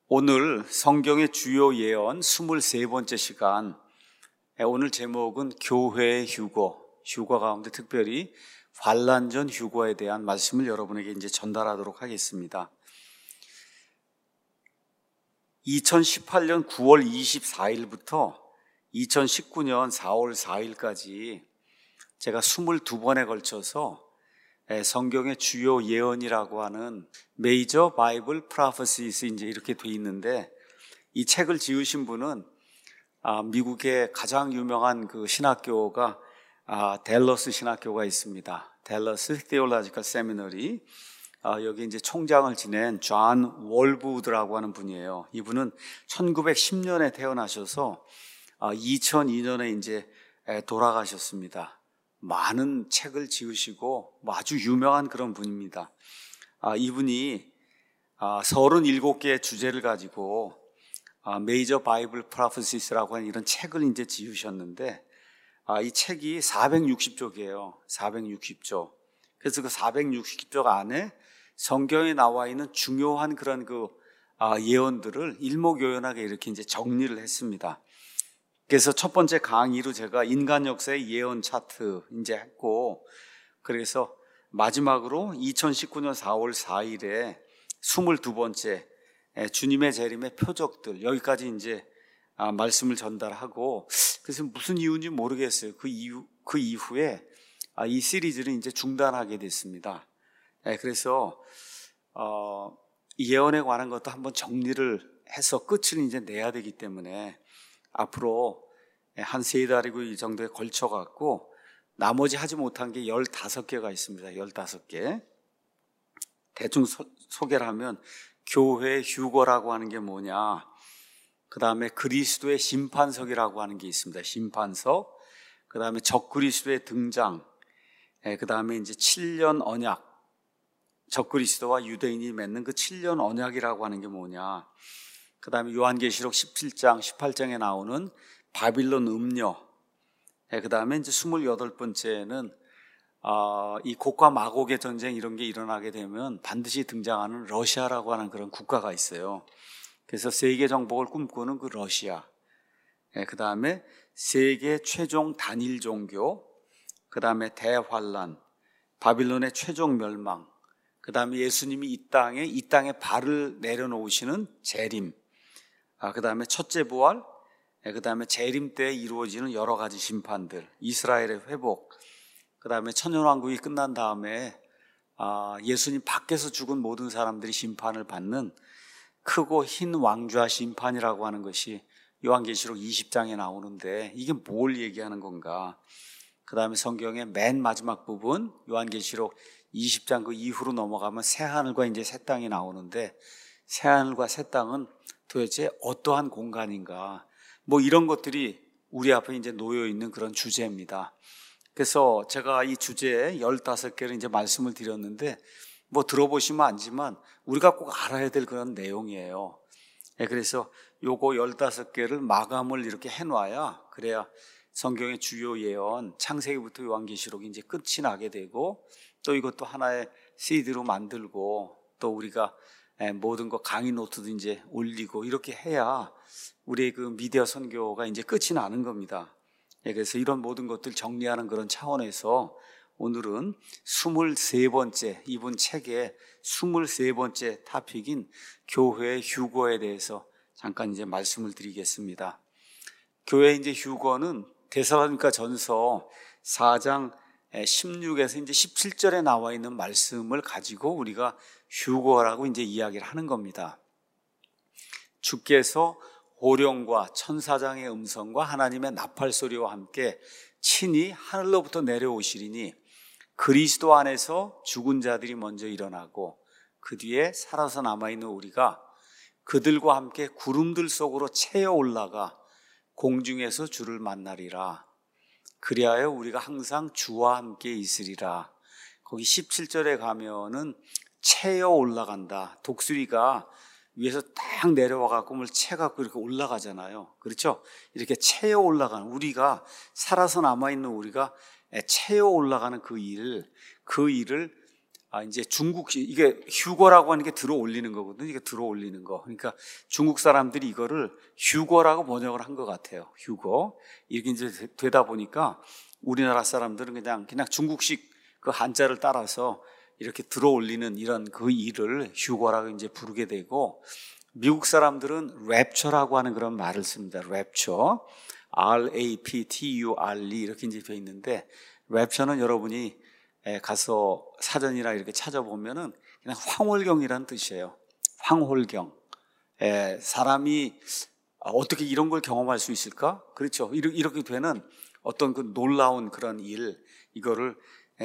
오늘 성경의 주요 예언 23번째 시간, 오늘 제목은 교회의 휴거 가운데 특별히 환난 전 휴거에 대한 말씀을 여러분에게 이제 전달하도록 하겠습니다. 2018년 9월 24일부터 2019년 4월 4일까지 제가 22번에 걸쳐서 성경의 주요 예언이라고 하는 메이저 바이블 프로페시스 이제 이렇게 돼 있는데, 이 책을 지으신 분은 미국의 가장 유명한 그 신학교가 댈러스 신학교가 있습니다. 댈러스 테올로지컬 세미너리. 여기 이제 총장을 지낸 존 월브우드라고 하는 분이에요. 이분은 1910년에 태어나셔서 2002년에 이제 돌아가셨습니다. 많은 책을 지으시고 아주 유명한 그런 분입니다. 이분이 37개의 주제를 가지고 메이저 바이블 프로페시스라고 하는 이런 책을 이제 지으셨는데, 이 책이 460쪽이에요. 460쪽. 그래서 그 460쪽 안에 성경에 나와 있는 중요한 그런 예언들을 일목요연하게 이렇게 이제 정리를 했습니다. 그래서 첫 번째 강의로 제가 인간 역사의 예언 차트 이제 했고, 그래서 마지막으로 2019년 4월 4일에 22번째 주님의 재림의 표적들, 여기까지 이제 말씀을 전달하고, 그래서 무슨 이유인지 모르겠어요. 그 이후에 이 시리즈를 이제 중단하게 됐습니다. 그래서 예언에 관한 것도 한번 정리를 해서 끝을 이제 내야 되기 때문에 앞으로 한 3달이고 이 정도에 걸쳐 갖고 나머지 하지 못한 게 15개가 있습니다. 15개. 대충 소개를 하면, 교회의 휴거라고 하는 게 뭐냐, 그 다음에 그리스도의 심판석이라고 하는 게 있습니다. 심판석. 그 다음에 적그리스도의 등장. 그 다음에 이제 7년 언약. 적그리스도와 유대인이 맺는 그 7년 언약이라고 하는 게 뭐냐. 그 다음에 요한계시록 17장, 18장에 나오는 바빌론 음녀. 그 다음에 이제 28번째는 이 곡과 마곡의 전쟁 이런 게 일어나게 되면 반드시 등장하는 러시아라고 하는 그런 국가가 있어요. 그래서 세계 정복을 꿈꾸는 그 러시아. 그 다음에 세계 최종 단일 종교. 그 다음에 대환란. 바빌론의 최종 멸망. 그 다음에 예수님이 이 땅에 발을 내려놓으시는 재림. 그 다음에 첫째 부활. 그 다음에 재림 때 이루어지는 여러 가지 심판들, 이스라엘의 회복, 그 다음에 천년왕국이 끝난 다음에 예수님 밖에서 죽은 모든 사람들이 심판을 받는 크고 흰 왕좌 심판이라고 하는 것이 요한계시록 20장에 나오는데, 이게 뭘 얘기하는 건가? 그 다음에 성경의 맨 마지막 부분 요한계시록 20장 그 이후로 넘어가면 새하늘과 이제 새 땅이 나오는데, 새하늘과 새 땅은 도대체 어떠한 공간인가? 이런 것들이 우리 앞에 이제 놓여 있는 그런 주제입니다. 그래서 제가 이 주제에 15개를 이제 말씀을 드렸는데, 들어보시면 알지만 우리가 꼭 알아야 될 그런 내용이에요. 그래서 요거 15개를 마감을 이렇게 해놔야, 그래야 성경의 주요 예언, 창세기부터 요한계시록이 이제 끝이 나게 되고, 또 이것도 하나의 CD로 만들고, 또 우리가 모든 거 강의 노트도 이제 올리고 이렇게 해야 우리의 그 미디어 선교가 이제 끝이 나는 겁니다. 그래서 이런 모든 것들 정리하는 그런 차원에서 오늘은 23번째, 이분 책의 23번째 토픽인 교회의 휴거에 대해서 잠깐 이제 말씀을 드리겠습니다. 교회의 이제 휴거는 데살로니가 전서 4장 16에서 이제 17절에 나와 있는 말씀을 가지고 우리가 휴거라고 이제 이야기를 하는 겁니다. 주께서 호령과 천사장의 음성과 하나님의 나팔 소리와 함께 친히 하늘로부터 내려오시리니, 그리스도 안에서 죽은 자들이 먼저 일어나고 그 뒤에 살아서 남아있는 우리가 그들과 함께 구름들 속으로 채어 올라가 공중에서 주를 만나리라. 그리하여 우리가 항상 주와 함께 있으리라. 거기 17절에 가면은 채어 올라간다. 독수리가 위에서 딱 내려와갖고 뭘 채갖고 이렇게 올라가잖아요. 그렇죠? 이렇게 채어 올라가는, 우리가 살아서 남아있는 우리가 채어 올라가는 그 일을 이제 중국식, 이게 휴거라고 하는 게 들어 올리는 거거든요. 이게 들어 올리는 거. 그러니까 중국 사람들이 이거를 휴거라고 번역을 한 것 같아요. 휴거. 이게 이제 되다 보니까 우리나라 사람들은 그냥 중국식 그 한자를 따라서 이렇게 들어 올리는 이런 그 일을 휴거라고 이제 부르게 되고, 미국 사람들은 랩처라고 하는 그런 말을 씁니다. 랩처. R-A-P-T-U-R-E 이렇게 이제 되어 있는데, 랩처는 여러분이 가서 사전이나 이렇게 찾아보면은 그냥 황홀경이라는 뜻이에요. 황홀경. 사람이 어떻게 이런 걸 경험할 수 있을까? 그렇죠. 이렇게 되는 어떤 그 놀라운 그런 일, 이거를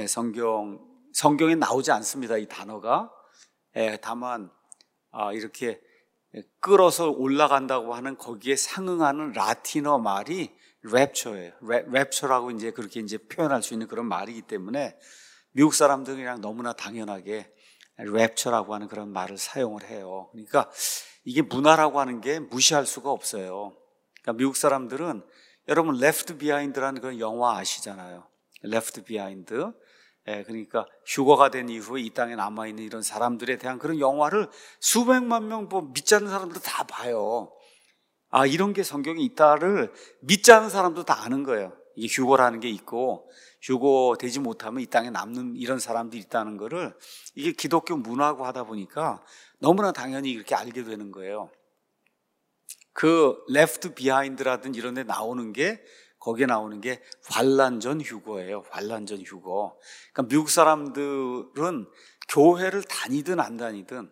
성경에 나오지 않습니다. 이 단어가. 다만 이렇게 끌어서 올라간다고 하는 거기에 상응하는 라틴어 말이 랩처예요. 랩처라고 이제 그렇게 이제 표현할 수 있는 그런 말이기 때문에 미국 사람들은 그냥 너무나 당연하게 랩처라고 하는 그런 말을 사용을 해요. 그러니까 이게 문화라고 하는 게 무시할 수가 없어요. 그러니까 미국 사람들은 여러분 Left Behind라는 그런 영화 아시잖아요. Left Behind. 그러니까 휴거가 된 이후에 이 땅에 남아있는 이런 사람들에 대한 그런 영화를 수백만 명 믿지 않는 사람들 다 봐요. 이런 게 성경에 있다를 믿지 않는 사람도 다 아는 거예요. 이게 휴거라는 게 있고, 휴거 되지 못하면 이 땅에 남는 이런 사람들이 있다는 거를, 이게 기독교 문화고 하다 보니까 너무나 당연히 이렇게 알게 되는 거예요. 그 Left Behind라든지 이런 데 나오는 게, 거기에 나오는 게 환난 전 휴거예요. 환난 전 휴거. 그러니까 미국 사람들은 교회를 다니든 안 다니든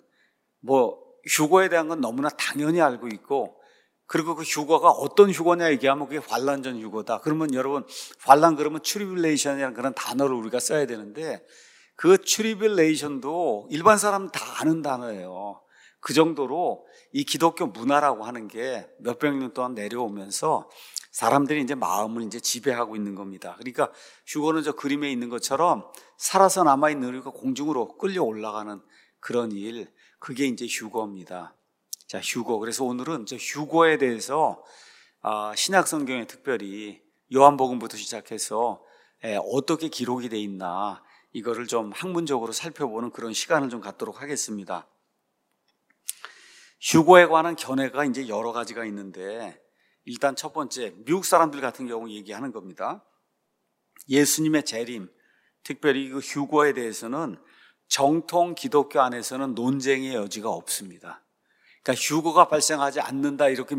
휴거에 대한 건 너무나 당연히 알고 있고, 그리고 그 휴거가 어떤 휴거냐 얘기하면 그게 환난 전 휴거다. 그러면 여러분, 환난 그러면 트리빌레이션이라는 그런 단어를 우리가 써야 되는데, 그 트리빌레이션도 일반 사람은 다 아는 단어예요. 그 정도로 이 기독교 문화라고 하는 게 몇백 년 동안 내려오면서 사람들이 이제 마음을 이제 지배하고 있는 겁니다. 그러니까 휴거는 저 그림에 있는 것처럼 살아서 남아있는 우리가 공중으로 끌려 올라가는 그런 일, 그게 이제 휴거입니다. 자, 휴거. 그래서 오늘은 저 휴거에 대해서 신약 성경에 특별히 요한복음부터 시작해서 어떻게 기록이 돼 있나, 이거를 좀 학문적으로 살펴보는 그런 시간을 좀 갖도록 하겠습니다. 휴거에 관한 견해가 이제 여러 가지가 있는데, 일단 첫 번째, 미국 사람들 같은 경우 얘기하는 겁니다. 예수님의 재림, 특별히 그 휴거에 대해서는 정통 기독교 안에서는 논쟁의 여지가 없습니다. 그러니까 휴거가 발생하지 않는다 이렇게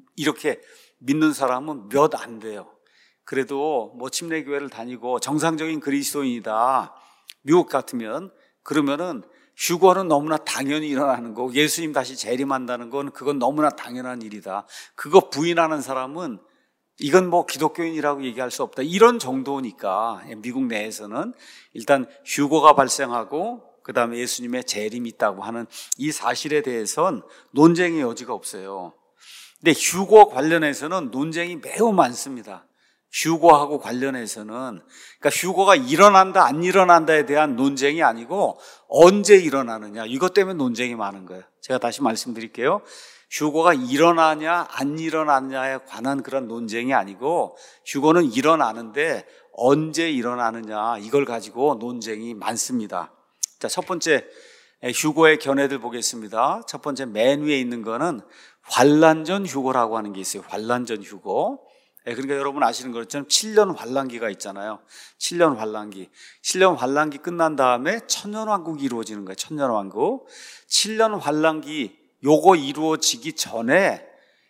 믿는 사람은 몇 안 돼요. 그래도 침례교회를 다니고 정상적인 그리스도인이다, 미국 같으면, 그러면은 휴거는 너무나 당연히 일어나는 거고, 예수님 다시 재림한다는 건 그건 너무나 당연한 일이다. 그거 부인하는 사람은 이건 기독교인이라고 얘기할 수 없다, 이런 정도니까 미국 내에서는 일단 휴거가 발생하고 그 다음에 예수님의 재림이 있다고 하는 이 사실에 대해서는 논쟁의 여지가 없어요. 근데 휴거 관련해서는 논쟁이 매우 많습니다. 휴거하고 관련해서는, 그러니까 휴거가 일어난다 안 일어난다에 대한 논쟁이 아니고 언제 일어나느냐, 이것 때문에 논쟁이 많은 거예요. 제가 다시 말씀드릴게요. 휴거가 일어나냐 안 일어나냐에 관한 그런 논쟁이 아니고, 휴거는 일어나는데 언제 일어나느냐, 이걸 가지고 논쟁이 많습니다. 자, 첫 번째 휴거의 견해들 보겠습니다. 첫 번째 맨 위에 있는 거는 환난 전 휴거라고 하는 게 있어요. 환난 전 휴거. 그러니까 여러분 아시는 것처럼 7년 환란기가 있잖아요. 7년 환란기. 7년 환란기 끝난 다음에 천년왕국이 이루어지는 거예요. 천년왕국. 7년 환란기 요거 이루어지기 전에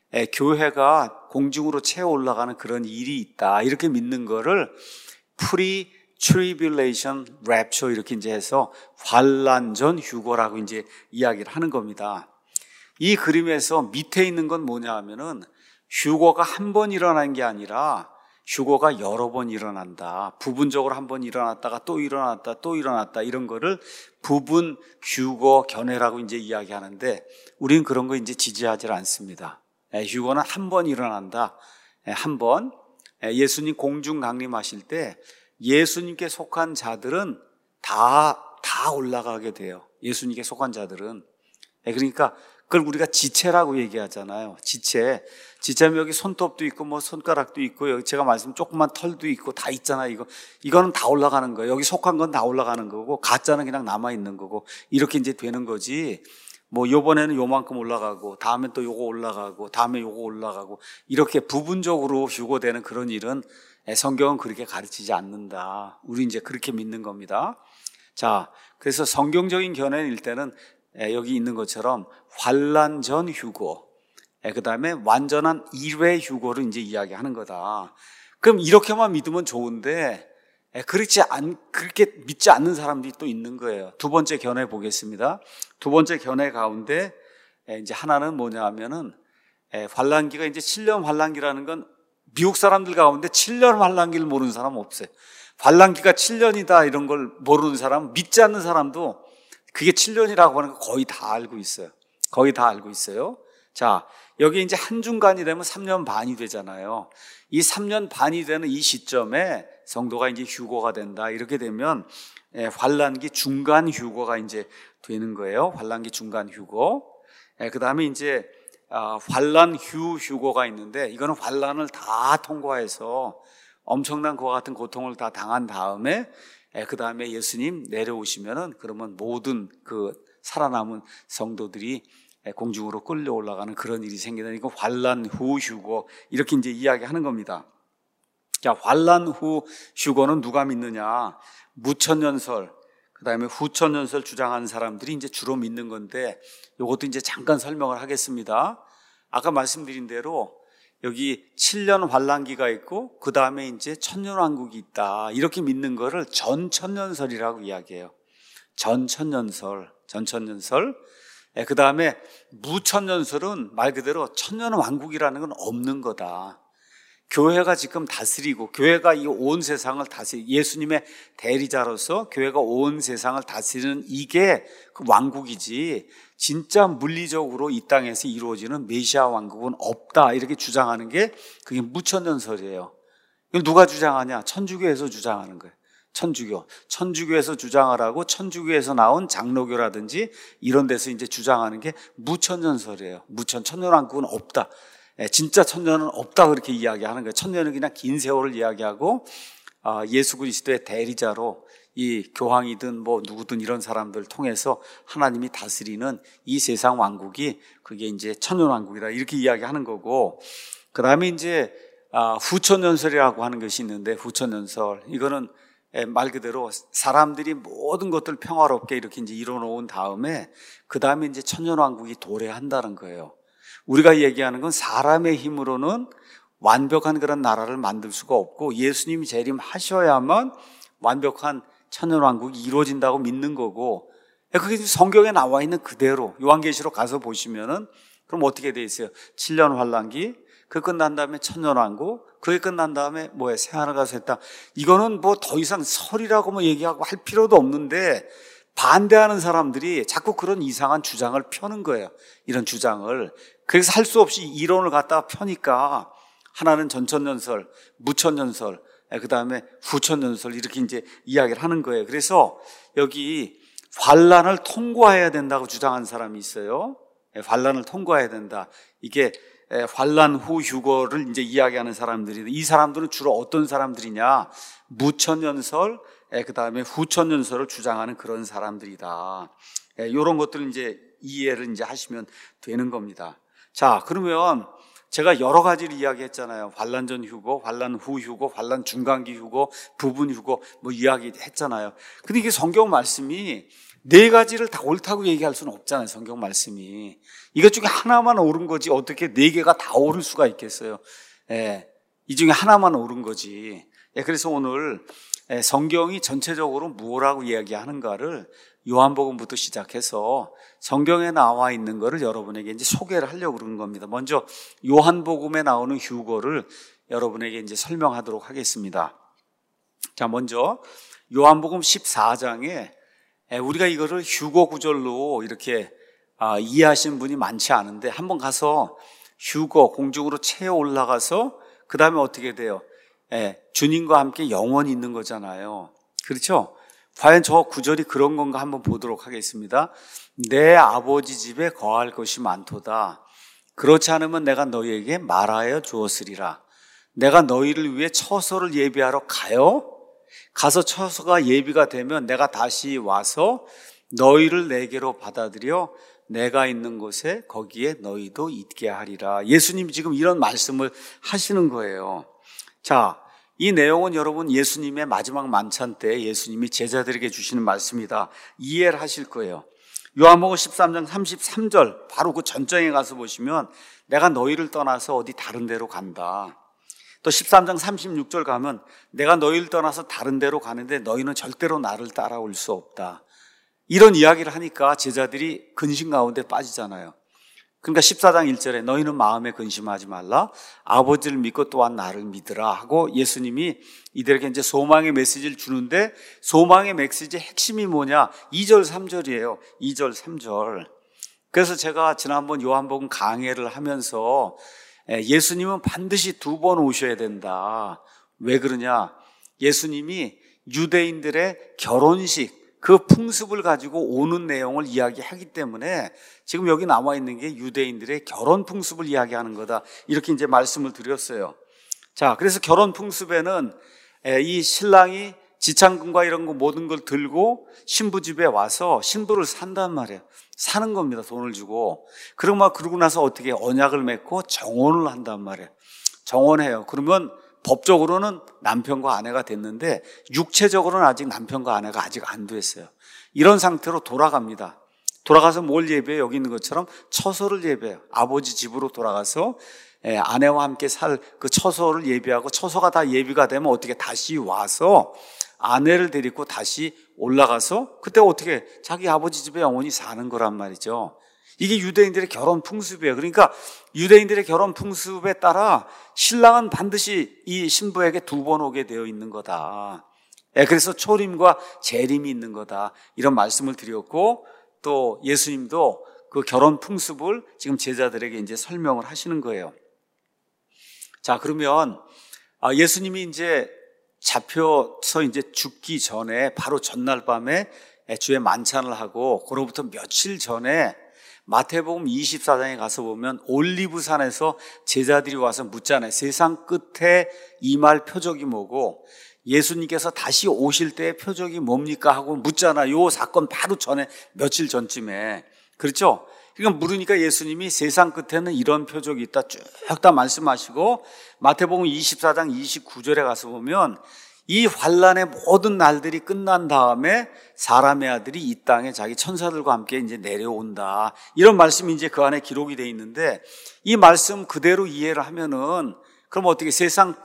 교회가 공중으로 채워 올라가는 그런 일이 있다, 이렇게 믿는 거를 Tribulation Rapture 이렇게 이제 해서 환난 전 휴거라고 이제 이야기를 하는 겁니다. 이 그림에서 밑에 있는 건 뭐냐 하면은, 휴거가 한 번 일어난 게 아니라 휴거가 여러 번 일어난다. 부분적으로 한 번 일어났다가 또 일어났다, 또 일어났다, 이런 거를 부분 휴거 견해라고 이제 이야기하는데, 우리는 그런 거 이제 지지하지 않습니다. 휴거는 한 번 일어난다. 한 번. 예수님 공중 강림하실 때 예수님께 속한 자들은 다 올라가게 돼요. 예수님께 속한 자들은. 그러니까 그걸 우리가 지체라고 얘기하잖아요. 지체면 여기 손톱도 있고 뭐 손가락도 있고 여기 제가 말씀 조그만 털도 있고 다 있잖아요. 이거는 다 올라가는 거예요. 여기 속한 건 다 올라가는 거고 가짜는 그냥 남아 있는 거고 이렇게 이제 되는 거지. 뭐 요번에는 요만큼 올라가고 다음에 또 요거 올라가고 다음에 요거 올라가고 이렇게 부분적으로 휴고되는 그런 일은 성경은 그렇게 가르치지 않는다. 우리 이제 그렇게 믿는 겁니다. 자, 그래서 성경적인 견해일 때는 여기 있는 것처럼 환난 전 휴고, 그 다음에 완전한 일회 휴고를 이제 이야기하는 거다. 그럼 이렇게만 믿으면 좋은데 그렇게 믿지 않는 사람들이 또 있는 거예요. 두 번째 견해 보겠습니다. 두 번째 견해 가운데 이제 하나는 뭐냐 하면은 환난기가 이제 7년 환난기라는 건 미국 사람들 가운데 7년 환난기를 모르는 사람 없어요. 환난기가 7년이다 이런 걸 모르는 사람, 믿지 않는 사람도 그게 7년이라고 하는 거 거의 다 알고 있어요. 거의 다 알고 있어요. 자, 여기 이제 한중간이 되면 3년 반이 되잖아요. 이 3년 반이 되는 이 시점에 성도가 이제 휴고가 된다. 이렇게 되면 환난기 중간 휴고가 이제 되는 거예요. 환난기 중간 휴고. 그 다음에 이제 환난 휴고가 있는데 이거는 환난을 다 통과해서 엄청난 그와 같은 고통을 다 당한 다음에 그 다음에 예수님 내려오시면은 그러면 모든 그 살아남은 성도들이 공중으로 끌려 올라가는 그런 일이 생기는 이거 환난 후 휴고 이렇게 이제 이야기하는 겁니다. 자, 환난 후 휴고는 누가 믿느냐? 무천년설, 그 다음에 후천년설 주장하는 사람들이 이제 주로 믿는 건데 이것도 이제 잠깐 설명을 하겠습니다. 아까 말씀드린 대로 여기 7년 환난기가 있고 그 다음에 이제 천년왕국이 있다 이렇게 믿는 거를 전천년설이라고 이야기해요. 전천년설. 그 다음에 무천년설은 말 그대로 천년왕국이라는 건 없는 거다. 교회가 지금 다스리고 교회가 이 온 세상을 예수님의 대리자로서 교회가 온 세상을 다스리는 이게 그 왕국이지 진짜 물리적으로 이 땅에서 이루어지는 메시아 왕국은 없다 이렇게 주장하는 게 그게 무천년설이에요. 이걸 누가 주장하냐? 천주교에서 주장하는 거예요. 천주교에서 주장을 하고 천주교에서 나온 장로교라든지 이런 데서 이제 주장하는 게 무천년설이에요. 천년왕국은 없다. 진짜 천년은 없다 그렇게 이야기하는 거예요. 천년은 그냥 긴 세월을 이야기하고 예수 그리스도의 대리자로 이 교황이든 뭐 누구든 이런 사람들을 통해서 하나님이 다스리는 이 세상 왕국이 그게 이제 천년왕국이다 이렇게 이야기하는 거고 그 다음에 이제 후천년설이라고 하는 것이 있는데 후천년설 이거는 말 그대로 사람들이 모든 것들 평화롭게 이렇게 이제 이뤄놓은 다음에 그 다음에 이제 천년왕국이 도래한다는 거예요. 우리가 얘기하는 건 사람의 힘으로는 완벽한 그런 나라를 만들 수가 없고 예수님이 재림하셔야만 완벽한 천년왕국이 이루어진다고 믿는 거고 그게 성경에 나와 있는 그대로 요한계시록 가서 보시면은 그럼 어떻게 돼 있어요? 7년 환난기 그 끝난 다음에 천년왕국 그게 끝난 다음에 뭐예요? 새하늘 가서 했다. 이거는 뭐 더 이상 설이라고 뭐 얘기하고 할 필요도 없는데 반대하는 사람들이 자꾸 그런 이상한 주장을 펴는 거예요. 이런 주장을. 그래서 할 수 없이 이론을 갖다가 펴니까 하나는 전천년설, 무천년설, 그 다음에 후천년설 이렇게 이제 이야기를 하는 거예요. 그래서 여기 환난을 통과해야 된다고 주장하는 사람이 있어요. 환난을 통과해야 된다. 이게 환난 후 휴거를 이제 이야기하는 사람들이 이 사람들은 주로 어떤 사람들이냐? 무천년설, 그 다음에 후천년설을 주장하는 그런 사람들이다. 이런 것들을 이제 이해를 이제 하시면 되는 겁니다. 자, 그러면 제가 여러 가지를 이야기했잖아요. 환난 전 휴고, 환난 후 휴고, 환난 중간기 휴고, 부분 휴고 뭐 이야기했잖아요. 근데 이게 성경 말씀이 네 가지를 다 옳다고 얘기할 수는 없잖아요. 성경 말씀이. 이것 중에 하나만 옳은 거지 어떻게 네 개가 다 옳을 수가 있겠어요. 이 중에 하나만 옳은 거지. 그래서 오늘 성경이 전체적으로 뭐라고 이야기하는가를 요한복음부터 시작해서 성경에 나와 있는 거를 여러분에게 이제 소개를 하려고 그러는 겁니다. 먼저 요한복음에 나오는 휴거를 여러분에게 이제 설명하도록 하겠습니다. 자, 먼저 요한복음 14장에 우리가 이거를 휴거 구절로 이렇게 이해하시는 분이 많지 않은데 한번 가서 휴거 공중으로 채어 올라가서 그 다음에 어떻게 돼요? 주님과 함께 영원히 있는 거잖아요. 그렇죠? 과연 저 구절이 그런 건가 한번 보도록 하겠습니다. 내 아버지 집에 거할 것이 많도다. 그렇지 않으면 내가 너희에게 말하여 주었으리라. 내가 너희를 위해 처소를 예비하러 가요. 가서 처소가 예비가 되면 내가 다시 와서 너희를 내게로 받아들여 내가 있는 곳에 거기에 너희도 있게 하리라. 예수님이 지금 이런 말씀을 하시는 거예요. 자, 이 내용은 여러분 예수님의 마지막 만찬 때 예수님이 제자들에게 주시는 말씀이다. 이해를 하실 거예요. 요한복음 13장 33절 바로 그 전장에 가서 보시면 내가 너희를 떠나서 어디 다른 데로 간다. 또 13장 36절 가면 내가 너희를 떠나서 다른 데로 가는데 너희는 절대로 나를 따라올 수 없다. 이런 이야기를 하니까 제자들이 근심 가운데 빠지잖아요. 그러니까 14장 1절에 너희는 마음에 근심하지 말라. 아버지를 믿고 또한 나를 믿으라 하고 예수님이 이들에게 이제 소망의 메시지를 주는데 소망의 메시지의 핵심이 뭐냐? 2절 3절이에요. 2절 3절. 그래서 제가 지난번 요한복음 강해를 하면서 예수님은 반드시 2번 오셔야 된다. 왜 그러냐? 예수님이 유대인들의 결혼식 그 풍습을 가지고 오는 내용을 이야기하기 때문에 지금 여기 나와 있는 게 유대인들의 결혼 풍습을 이야기하는 거다. 이렇게 이제 말씀을 드렸어요. 자, 그래서 결혼 풍습에는 이 신랑이 지창금과 이런 거 모든 걸 들고 신부 집에 와서 신부를 산단 말이에요. 사는 겁니다. 돈을 주고. 그러고 나서 어떻게 언약을 맺고 정혼을 한단 말이에요. 정혼해요. 그러면 법적으로는 남편과 아내가 됐는데 육체적으로는 아직 남편과 아내가 아직 안 됐어요. 이런 상태로 돌아갑니다. 돌아가서 뭘 예배해요? 여기 있는 것처럼 처소를 예배해요. 아버지 집으로 돌아가서 아내와 함께 살 그 처소를 예배하고 처소가 다 예비가 되면 어떻게 다시 와서 아내를 데리고 다시 올라가서 그때 어떻게 자기 아버지 집에 영원히 사는 거란 말이죠. 이게 유대인들의 결혼 풍습이에요. 그러니까 유대인들의 결혼 풍습에 따라 신랑은 반드시 이 신부에게 2번 오게 되어 있는 거다. 그래서 초림과 재림이 있는 거다. 이런 말씀을 드렸고 또 예수님도 그 결혼 풍습을 지금 제자들에게 이제 설명을 하시는 거예요. 자, 그러면 예수님이 이제 잡혀서 이제 죽기 전에 바로 전날 밤에 주의 만찬을 하고 그로부터 며칠 전에 마태복음 24장에 가서 보면 올리브산에서 제자들이 와서 묻잖아요. 세상 끝에 임할 표적이 뭐고 예수님께서 다시 오실 때의 표적이 뭡니까 하고 묻잖아요. 요 사건 바로 전에 며칠 전쯤에. 그렇죠? 그러니까 물으니까 예수님이 세상 끝에는 이런 표적이 있다 쭉 다 말씀하시고 마태복음 24장 29절에 가서 보면 이 환란의 모든 날들이 끝난 다음에 사람의 아들이 이 땅에 자기 천사들과 함께 이제 내려온다. 이런 말씀이 이제 그 안에 기록이 되어 있는데 이 말씀 그대로 이해를 하면은 그럼 어떻게 세상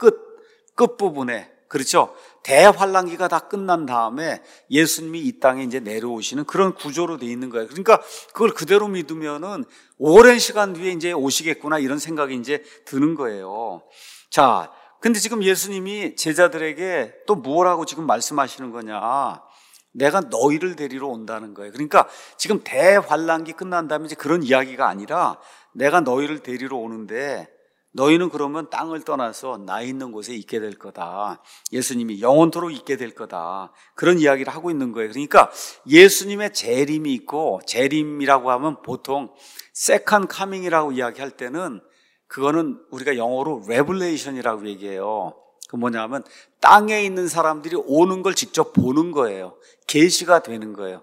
끝부분에 그렇죠? 대환란기가 다 끝난 다음에 예수님이 이 땅에 이제 내려오시는 그런 구조로 되어 있는 거예요. 그러니까 그걸 그대로 믿으면은 오랜 시간 뒤에 이제 오시겠구나 이런 생각이 이제 드는 거예요. 자, 근데 지금 예수님이 제자들에게 또 뭐라고 지금 말씀하시는 거냐? 내가 너희를 데리러 온다는 거예요. 그러니까 지금 대환란기 끝난 다음에 이제 그런 이야기가 아니라 내가 너희를 데리러 오는데 너희는 그러면 땅을 떠나서 나 있는 곳에 있게 될 거다. 예수님이 영원토록 있게 될 거다. 그런 이야기를 하고 있는 거예요. 그러니까 예수님의 재림이 있고 재림이라고 하면 보통 세컨드 카밍이라고 이야기할 때는 그거는 우리가 영어로 레블레이션이라고 얘기해요. 그 뭐냐면 땅에 있는 사람들이 오는 걸 직접 보는 거예요. 계시가 되는 거예요.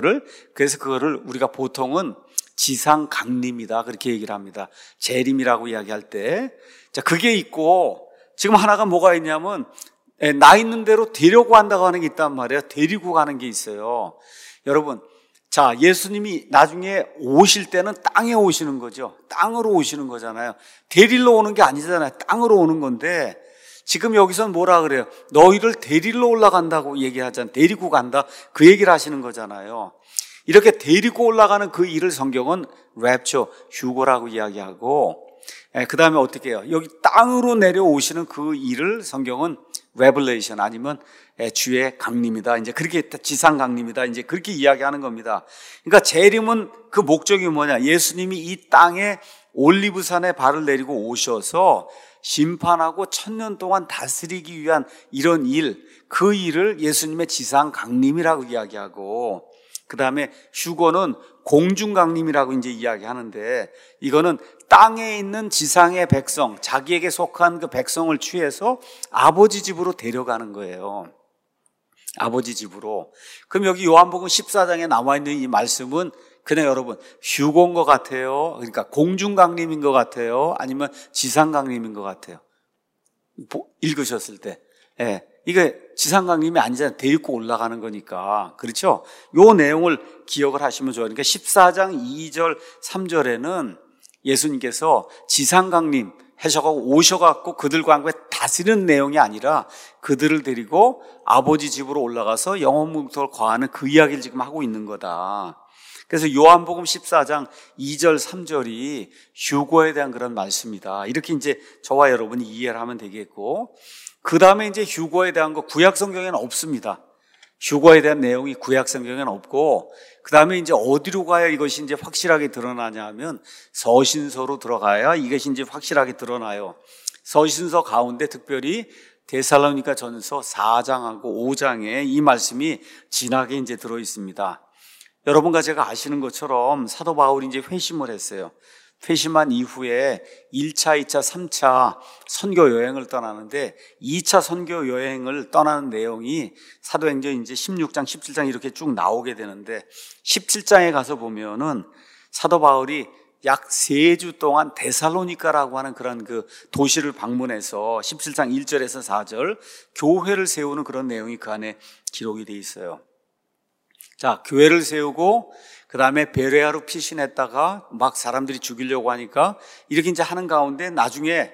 그래서 그거를 우리가 보통은 지상 강림이다 그렇게 얘기를 합니다. 재림이라고 이야기할 때. 자, 그게 있고 지금 하나가 뭐가 있냐면 나 있는 대로 데려고 한다고 하는 게 있단 말이에요. 데리고 가는 게 있어요. 여러분, 자, 예수님이 나중에 오실 때는 땅에 오시는 거죠. 땅으로 오시는 거잖아요. 데리러 오는 게 아니잖아요. 땅으로 오는 건데 지금 여기서는 뭐라 그래요? 너희를 데리러 올라간다고 얘기하잖아요. 데리고 간다. 그 얘기를 하시는 거잖아요. 이렇게 데리고 올라가는 그 일을 성경은 랩처, 휴거라고 이야기하고 그 다음에 어떻게 해요? 여기 땅으로 내려오시는 그 일을 성경은 레블레이션 아니면 주의 강림이다. 이제 그렇게 지상 강림이다. 이제 그렇게 이야기하는 겁니다. 그러니까 재림은 그 목적이 뭐냐? 예수님이 이 땅에 올리브산에 발을 내리고 오셔서 심판하고 1000년 동안 다스리기 위한 이런 일, 그 일을 예수님의 지상 강림이라고 이야기하고, 그 다음에 휴거는 공중 강림이라고 이제 이야기하는데, 이거는 땅에 있는 지상의 백성, 자기에게 속한 그 백성을 취해서 아버지 집으로 데려가는 거예요. 아버지 집으로. 그럼 여기 요한복음 14장에 나와 있는 이 말씀은 그냥 여러분 휴거인 것 같아요? 그러니까 공중 강림인 것 같아요? 아니면 지상 강림인 것 같아요? 읽으셨을 때. 예. 이게 지상 강림이 아니잖아요. 데리고 올라가는 거니까. 그렇죠? 요 내용을 기억을 하시면 좋아요. 그러니까 14장 2절, 3절에는 예수님께서 지상 강림 하셔가고 오셔갖고 그들과 함께 다스리는 내용이 아니라 그들을 데리고 아버지 집으로 올라가서 영원문턱을 거하는 그 이야기를 지금 하고 있는 거다. 그래서 요한복음 14장 2절, 3절이 휴거에 대한 그런 말씀이다. 이렇게 이제 저와 여러분이 이해를 하면 되겠고, 그 다음에 이제 휴거에 대한 거 구약 성경에는 없습니다. 휴거에 대한 내용이 구약 성경에는 없고, 그 다음에 이제 어디로 가야 이것이 이제 확실하게 드러나냐 하면 서신서로 들어가야 이것이 이제 확실하게 드러나요. 서신서 가운데 특별히 데살로니가 전서 4장하고 5장에 이 말씀이 진하게 이제 들어 있습니다. 여러분과 제가 아시는 것처럼 사도 바울이 이제 회심을 했어요. 회심한 이후에 1차, 2차, 3차 선교 여행을 떠나는데 2차 선교 여행을 떠나는 내용이 사도행전 이제 16장, 17장 이렇게 쭉 나오게 되는데 17장에 가서 보면은 사도 바울이 약 3주 동안 데살로니가라고 하는 그런 그 도시를 방문해서 17장 1절에서 4절 교회를 세우는 그런 내용이 그 안에 기록이 돼 있어요. 자, 교회를 세우고 그 다음에 베레아로 피신했다가 막 사람들이 죽이려고 하니까 이렇게 이제 하는 가운데 나중에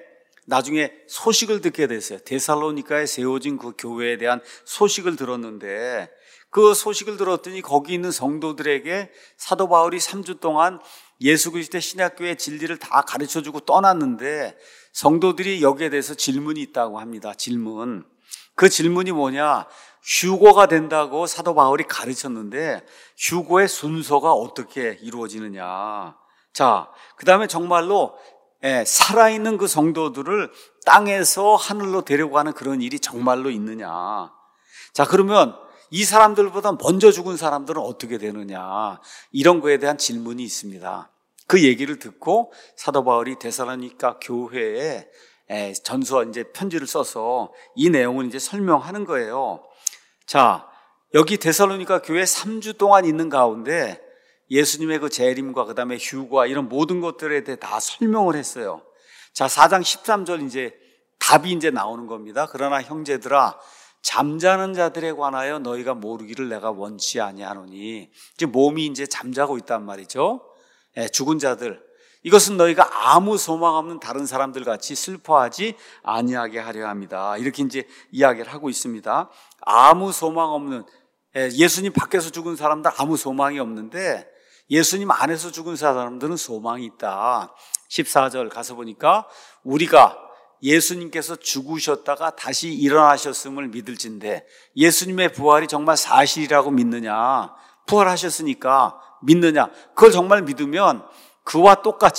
소식을 듣게 됐어요. 데살로니가에 세워진 그 교회에 대한 소식을 들었는데 그 소식을 들었더니 거기 있는 성도들에게 사도 바울이 3주 동안 예수 그리스도의 신약교회의 진리를 다 가르쳐주고 떠났는데 성도들이 여기에 대해서 질문이 있다고 합니다. 질문. 그 질문이 뭐냐? 휴거가 된다고 사도 바울이 가르쳤는데 휴거의 순서가 어떻게 이루어지느냐. 자, 그 다음에 정말로 살아있는 그 성도들을 땅에서 하늘로 데려가는 그런 일이 정말로 있느냐. 자, 그러면 이 사람들보다 먼저 죽은 사람들은 어떻게 되느냐. 이런 거에 대한 질문이 있습니다. 그 얘기를 듣고 사도 바울이 데살로니가 교회에 전서 이제 편지를 써서 이 내용을 이제 설명하는 거예요. 자, 여기 데살로니가 교회 3주 동안 있는 가운데 예수님의 그 재림과 그 다음에 휴거와 이런 모든 것들에 대해 다 설명을 했어요. 자, 4장 13절 이제 답이 이제 나오는 겁니다. 그러나 형제들아, 잠자는 자들에 관하여 너희가 모르기를 내가 원치 아니하노니. 이제 몸이 이제 잠자고 있단 말이죠. 죽은 자들. 이것은 너희가 아무 소망 없는 다른 사람들 같이 슬퍼하지 아니하게 하려 합니다. 이렇게 이제 이야기를 하고 있습니다. 아무 소망 없는, 예수님 밖에서 죽은 사람들 아무 소망이 없는데 예수님 안에서 죽은 사람들은 소망이 있다. 14절 가서 보니까 우리가 예수님께서 죽으셨다가 다시 일어나셨음을 믿을진데 예수님의 부활이 정말 사실이라고 믿느냐? 부활하셨으니까 믿느냐? 그걸 정말 믿으면 그와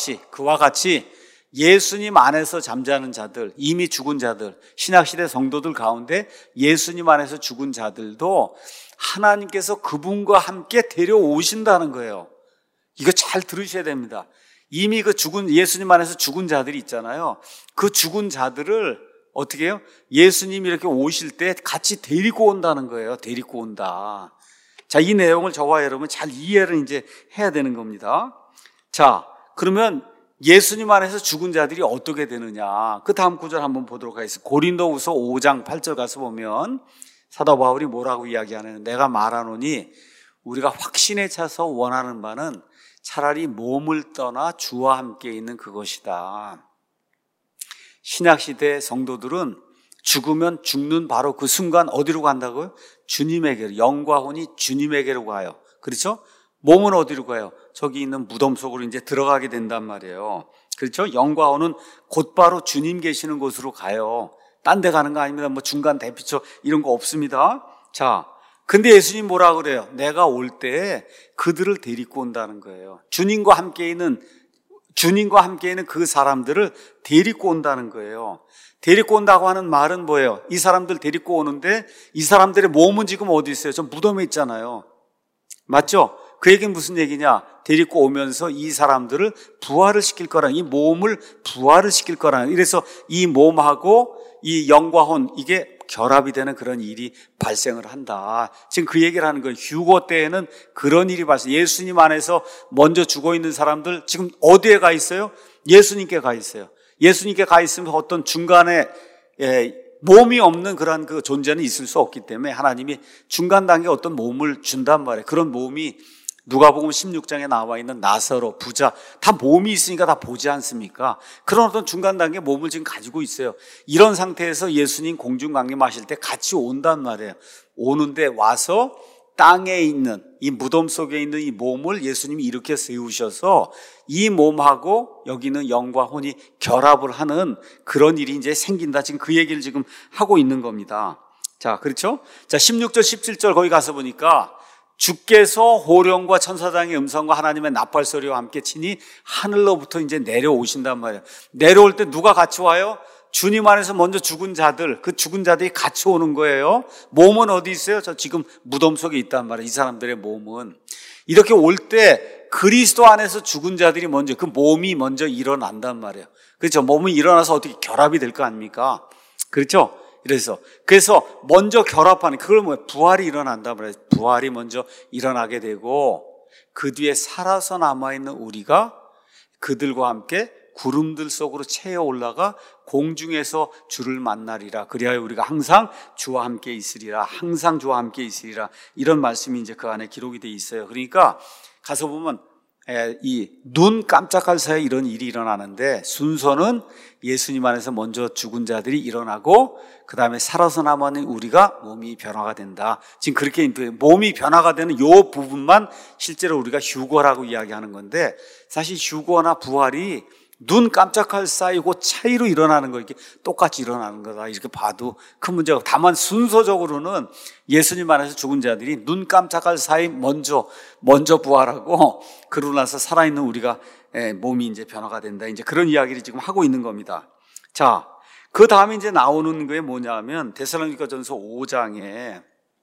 같이 예수님 안에서 잠자는 자들, 이미 죽은 자들, 신약시대 성도들 가운데 예수님 안에서 죽은 자들도 하나님께서 그분과 함께 데려오신다는 거예요. 이거 잘 들으셔야 됩니다. 이미 그 예수님 안에서 죽은 자들이 있잖아요. 그 죽은 자들을 어떻게 해요? 예수님이 이렇게 오실 때 같이 데리고 온다는 거예요. 데리고 온다. 자, 이 내용을 저와 여러분 잘 이해를 이제 해야 되는 겁니다. 자, 그러면 예수님 안에서 죽은 자들이 어떻게 되느냐. 그 다음 구절 한번 보도록 하겠습니다. 고린도후서 5장 8절 가서 보면 사도 바울이 뭐라고 이야기하느냐. 내가 말하노니 우리가 확신에 차서 원하는 바는 차라리 몸을 떠나 주와 함께 있는 그것이다. 신약시대 성도들은 죽으면 죽는 바로 그 순간 어디로 간다고요? 주님에게로. 영과 혼이 주님에게로 가요. 그렇죠? 몸은 어디로 가요? 저기 있는 무덤 속으로 이제 들어가게 된단 말이에요. 그렇죠? 영과 혼은 곧바로 주님 계시는 곳으로 가요. 딴 데 가는 거 아닙니다. 뭐 중간 대피처 이런 거 없습니다. 자, 근데 예수님 뭐라 그래요? 내가 올 때 그들을 데리고 온다는 거예요. 주님과 함께 있는 주님과 함께 있는 그 사람들을 데리고 온다는 거예요. 데리고 온다고 하는 말은 뭐예요? 이 사람들 데리고 오는데 이 사람들의 몸은 지금 어디 있어요? 저 무덤에 있잖아요. 맞죠? 그 얘기는 무슨 얘기냐? 데리고 오면서 이 사람들을 부활을 시킬 거라, 이 몸을 부활을 시킬 거라. 이래서 이 몸하고 이 영과 혼, 이게 결합이 되는 그런 일이 발생을 한다. 지금 그 얘기를 하는 거예요. 휴거 때에는 그런 일이 발생. 예수님 안에서 먼저 죽어 있는 사람들 지금 어디에 가 있어요? 예수님께 가 있어요. 예수님께 가 있으면 어떤 중간에 몸이 없는 그런 그 존재는 있을 수 없기 때문에 하나님이 중간 단계에 어떤 몸을 준단 말이에요. 그런 몸이 누가복음 16장에 나와 있는 나사로, 부자, 다 몸이 있으니까 다 보지 않습니까? 그런 어떤 중간 단계 몸을 지금 가지고 있어요. 이런 상태에서 예수님 공중 강림하실 때 같이 온단 말이에요. 오는데 와서 땅에 있는 이 무덤 속에 있는 이 몸을 예수님이 이렇게 세우셔서 이 몸하고 여기는 영과 혼이 결합을 하는 그런 일이 이제 생긴다. 지금 그 얘기를 지금 하고 있는 겁니다. 자, 그렇죠? 자, 16절, 17절 거기 가서 보니까 주께서 호령과 천사장의 음성과 하나님의 나팔 소리와 함께 치니 하늘로부터 이제 내려오신단 말이에요. 내려올 때 누가 같이 와요? 주님 안에서 먼저 죽은 자들, 그 죽은 자들이 같이 오는 거예요. 몸은 어디 있어요? 저 지금 무덤 속에 있단 말이에요. 이 사람들의 몸은. 이렇게 올 때 그리스도 안에서 죽은 자들이 먼저, 그 몸이 먼저 일어난단 말이에요. 그렇죠? 몸이 일어나서 어떻게 결합이 될 거 아닙니까? 그렇죠? 그래서 먼저 결합하는, 그걸 뭐예요? 부활이 일어난단 말이에요. 부활이 먼저 일어나게 되고 그 뒤에 살아서 남아있는 우리가 그들과 함께 구름들 속으로 채어 올라가 공중에서 주를 만나리라. 그리하여 우리가 항상 주와 함께 있으리라. 항상 주와 함께 있으리라. 이런 말씀이 이제 그 안에 기록이 돼 있어요. 그러니까 가서 보면 이 눈 깜짝할 사이에 이런 일이 일어나는데 순서는 예수님 안에서 먼저 죽은 자들이 일어나고 그 다음에 살아서 남은 우리가 몸이 변화가 된다. 지금 그렇게 몸이 변화가 되는 요 부분만 실제로 우리가 휴거라고 이야기하는 건데 사실 휴거나 부활이 눈 깜짝할 사이 그 차이로 일어나는 거, 이렇게 똑같이 일어나는 거다. 이렇게 봐도 큰 문제가 없고, 다만 순서적으로는 예수님 안에서 죽은 자들이 눈 깜짝할 사이 먼저 부활하고 그러고 나서 살아있는 우리가 몸이 이제 변화가 된다. 이제 그런 이야기를 지금 하고 있는 겁니다. 자, 그 다음에 이제 나오는 게 뭐냐면 데살로니가전서 5장에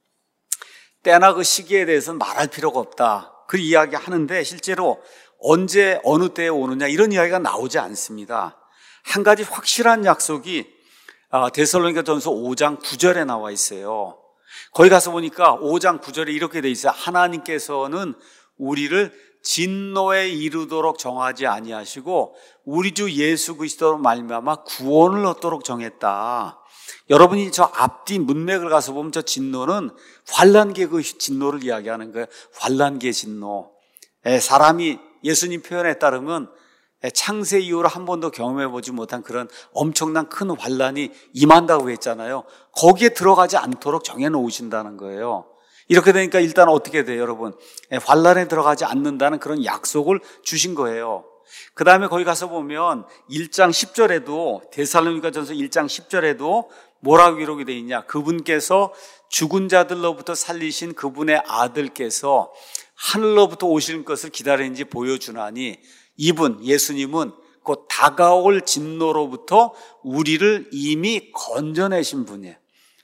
때나 그 시기에 대해서는 말할 필요가 없다. 그 이야기 하는데 실제로 언제 어느 때에 오느냐 이런 이야기가 나오지 않습니다. 한 가지 확실한 약속이 데살로니가전서 5장 9절에 나와 있어요. 거기 가서 보니까 5장 9절에 이렇게 돼 있어요. 하나님께서는 우리를 진노에 이르도록 정하지 아니하시고 우리 주 예수 그리스도로 말미암아 구원을 얻도록 정했다. 여러분이 저 앞뒤 문맥을 가서 보면 저 진노는 환난기의 그 진노를 이야기하는 거예요. 환난기의 진노. 사람이 예수님 표현에 따르면 창세 이후로 한 번도 경험해보지 못한 그런 엄청난 큰 환난이 임한다고 했잖아요. 거기에 들어가지 않도록 정해놓으신다는 거예요. 이렇게 되니까 일단 어떻게 돼요, 여러분? 환난에 들어가지 않는다는 그런 약속을 주신 거예요. 그 다음에 거기 가서 보면 1장 10절에도 데살로니가전서 1장 10절에도 뭐라고 기록이 되어 있냐? 그분께서 죽은 자들로부터 살리신 그분의 아들께서 하늘로부터 오실 것을 기다리는지 보여주나니 이분 예수님은 곧 다가올 진노로부터 우리를 이미 건져내신 분이에요.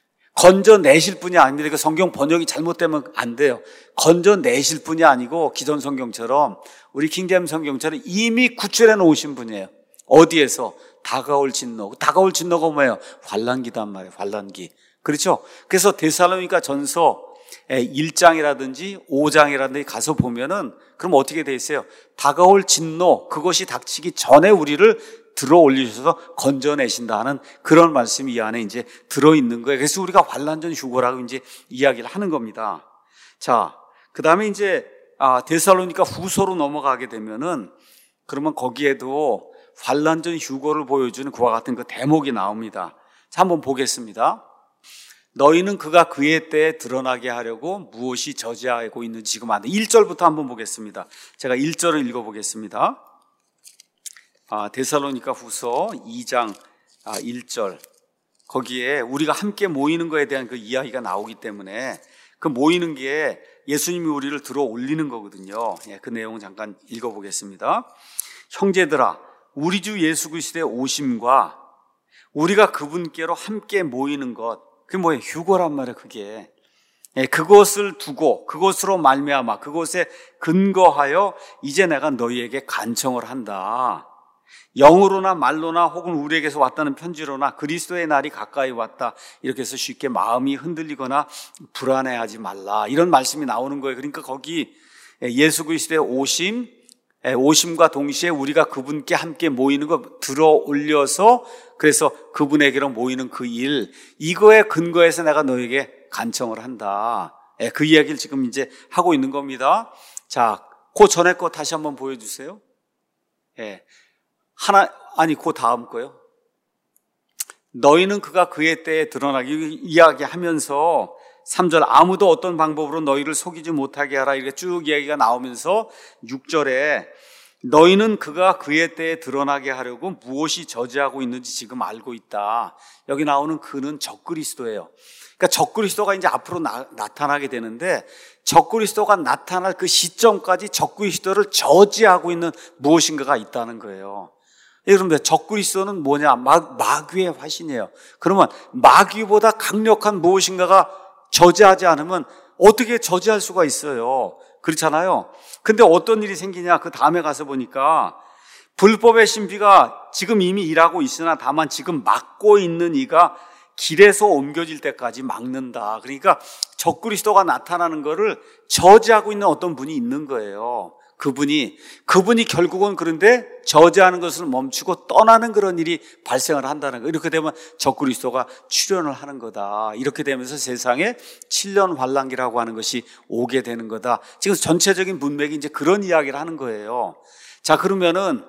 건져내실 분이 아닙니다. 성경 번역이 잘못되면 안 돼요. 건져내실 분이 아니고 기존 성경처럼 우리 킹제임스 성경처럼 이미 구출해 놓으신 분이에요. 어디에서? 다가올 진노. 다가올 진노가 뭐예요? 환난기단 말이에요. 환난기. 그렇죠? 그래서 데살로니가 전서 1장이라든지 5장이라든지 가서 보면은 그럼 어떻게 돼 있어요? 다가올 진노, 그것이 닥치기 전에 우리를 들어 올리셔서 건져내신다는 그런 말씀이 이 안에 이제 들어있는 거예요. 그래서 우리가 환난전 휴거라고 이제 이야기를 하는 겁니다. 자, 그 다음에 이제 데살로니가 후서로 넘어가게 되면은 그러면 거기에도 환난전 휴거를 보여주는 그와 같은 그 대목이 나옵니다. 자, 한번 보겠습니다. 너희는 그가 그의 때에 드러나게 하려고 무엇이 저지하고 있는지 지금 안 돼. 1절부터 한번 보겠습니다. 제가 1절을 읽어보겠습니다. 데살로니가 후서 2장 1절. 거기에 우리가 함께 모이는 것에 대한 그 이야기가 나오기 때문에 그 모이는 게 예수님이 우리를 들어 올리는 거거든요. 그 내용을 잠깐 읽어보겠습니다. 형제들아, 우리 주 예수 그리스도의 오심과 우리가 그분께로 함께 모이는 것, 그게 뭐예요? 휴거란 말이에요. 그게 그것을 두고 그것으로 말미암아 그것에 근거하여 이제 내가 너희에게 간청을 한다. 영으로나 말로나 혹은 우리에게서 왔다는 편지로나 그리스도의 날이 가까이 왔다, 이렇게 해서 쉽게 마음이 흔들리거나 불안해하지 말라, 이런 말씀이 나오는 거예요. 그러니까 거기 예수 그리스도의 오심과 동시에 우리가 그분께 함께 모이는 거 들어 올려서, 그래서 그분에게로 모이는 그 일, 이거에 근거해서 내가 너에게 간청을 한다. 그 이야기를 지금 이제 하고 있는 겁니다. 자, 그 전에 거 다시 한번 보여주세요. 그 다음 거요. 너희는 그가 그의 때에 드러나기, 이야기하면서 3절, 아무도 어떤 방법으로 너희를 속이지 못하게 하라, 이렇게 쭉 이야기가 나오면서 6절에 너희는 그가 그의 때에 드러나게 하려고 무엇이 저지하고 있는지 지금 알고 있다. 여기 나오는 그는 적그리스도예요. 그러니까 적그리스도가 이제 앞으로 나타나게 되는데, 적그리스도가 나타날 그 시점까지 적그리스도를 저지하고 있는 무엇인가가 있다는 거예요. 여러분들, 적그리스도는 뭐냐? 마귀의 화신이에요. 그러면 마귀보다 강력한 무엇인가가 저지하지 않으면 어떻게 저지할 수가 있어요? 그렇잖아요. 근데 어떤 일이 생기냐? 그 다음에 가서 보니까 불법의 신비가 지금 이미 일하고 있으나 다만 지금 막고 있는 이가 길에서 옮겨질 때까지 막는다. 그러니까 적그리스도가 나타나는 거를 저지하고 있는 어떤 분이 있는 거예요. 그분이 결국은, 그런데 저지하는 것을 멈추고 떠나는 그런 일이 발생을 한다는 거예요. 이렇게 되면 적그리스도가 출현을 하는 거다. 이렇게 되면서 세상에 7년 환란기라고 하는 것이 오게 되는 거다. 지금 전체적인 문맥이 이제 그런 이야기를 하는 거예요. 자, 그러면은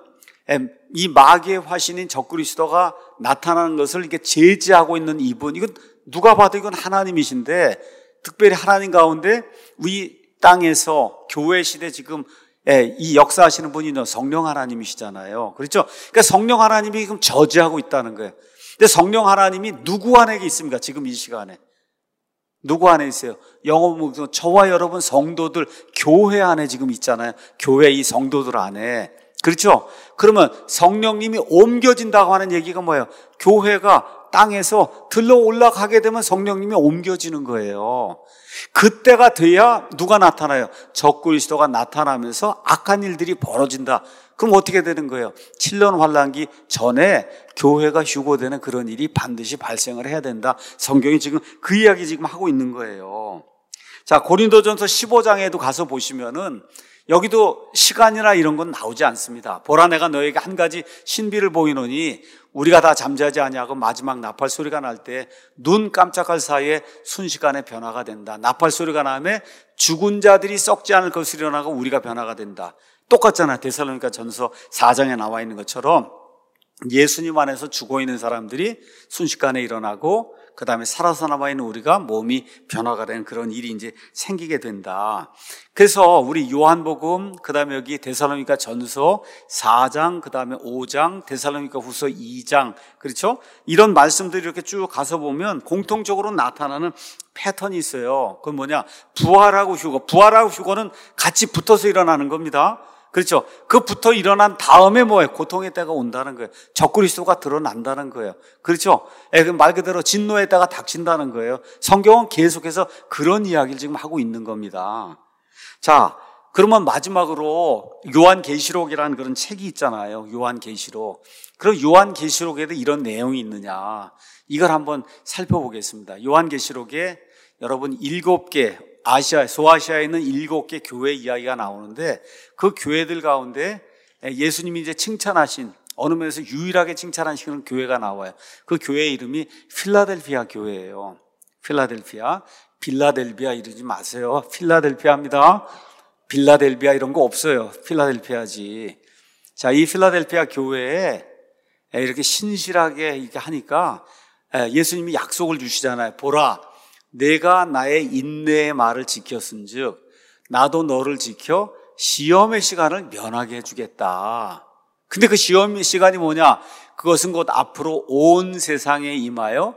이 마귀의 화신인 적그리스도가 나타나는 것을 이렇게 제지하고 있는 이분, 이건 누가 봐도 이건 하나님이신데, 특별히 하나님 가운데 우리 땅에서 교회 시대 지금 이 역사하시는 분이 성령 하나님이시잖아요. 그렇죠? 그러니까 성령 하나님이 지금 저지하고 있다는 거예요. 근데 성령 하나님이 누구 안에 있습니까? 지금 이 시간에 누구 안에 있어요? 영어 저와 여러분 성도들, 교회 안에 지금 있잖아요. 교회 이 성도들 안에. 그렇죠? 그러면 성령님이 옮겨진다고 하는 얘기가 뭐예요? 교회가 땅에서 들러 올라가게 되면 성령님이 옮겨지는 거예요. 그때가 돼야 누가 나타나요? 적그리스도가 나타나면서 악한 일들이 벌어진다. 그럼 어떻게 되는 거예요? 7년 환란기 전에 교회가 휴고되는 그런 일이 반드시 발생을 해야 된다. 성경이 지금 그 이야기 지금 하고 있는 거예요. 자, 고린도전서 15장에도 가서 보시면은 여기도 시간이나 이런 건 나오지 않습니다. 보라, 내가 너에게 한 가지 신비를 보이노니 우리가 다 잠자지 아니하고 마지막 나팔 소리가 날 때 눈 깜짝할 사이에 순식간에 변화가 된다. 나팔 소리가 나면 죽은 자들이 썩지 않을 것을 일어나고 우리가 변화가 된다. 똑같잖아요. 데살로니가 전서 4장에 나와 있는 것처럼 예수님 안에서 죽어 있는 사람들이 순식간에 일어나고 그 다음에 살아서 남아있는 우리가 몸이 변화가 되는 그런 일이 이제 생기게 된다. 그래서 우리 요한복음, 그 다음에 여기 데살로니가 전서 4장, 그 다음에 5장, 데살로니가 후서 2장, 그렇죠? 이런 말씀들이 이렇게 쭉 가서 보면 공통적으로 나타나는 패턴이 있어요. 그건 뭐냐? 부활하고 휴거. 부활하고 휴거는 같이 붙어서 일어나는 겁니다. 그렇죠? 그 붙어 일어난 다음에 뭐예요? 고통의 때가 온다는 거예요. 적그리스도가 드러난다는 거예요. 그렇죠? 말 그대로 진노의 때가 닥친다는 거예요. 성경은 계속해서 그런 이야기를 지금 하고 있는 겁니다. 자, 그러면 마지막으로 요한계시록이라는 그런 책이 있잖아요. 요한계시록. 그럼 요한계시록에도 이런 내용이 있느냐? 이걸 한번 살펴보겠습니다. 요한계시록에 여러분 7개, 소아시아에 있는 7개 교회 이야기가 나오는데, 그 교회들 가운데 예수님이 이제 칭찬하신, 어느 면에서 유일하게 칭찬하시는 교회가 나와요. 그 교회의 이름이 필라델피아 교회예요. 필라델피아. 빌라델비아 이러지 마세요. 필라델피아입니다. 빌라델비아 이런 거 없어요. 필라델피아지. 자, 이 필라델피아 교회에 이렇게 신실하게 이렇게 하니까 예수님이 약속을 주시잖아요. 보라, 내가 나의 인내의 말을 지켰은즉 나도 너를 지켜 시험의 시간을 면하게 해주겠다. 근데 그 시험의 시간이 뭐냐? 그것은 곧 앞으로 온 세상에 임하여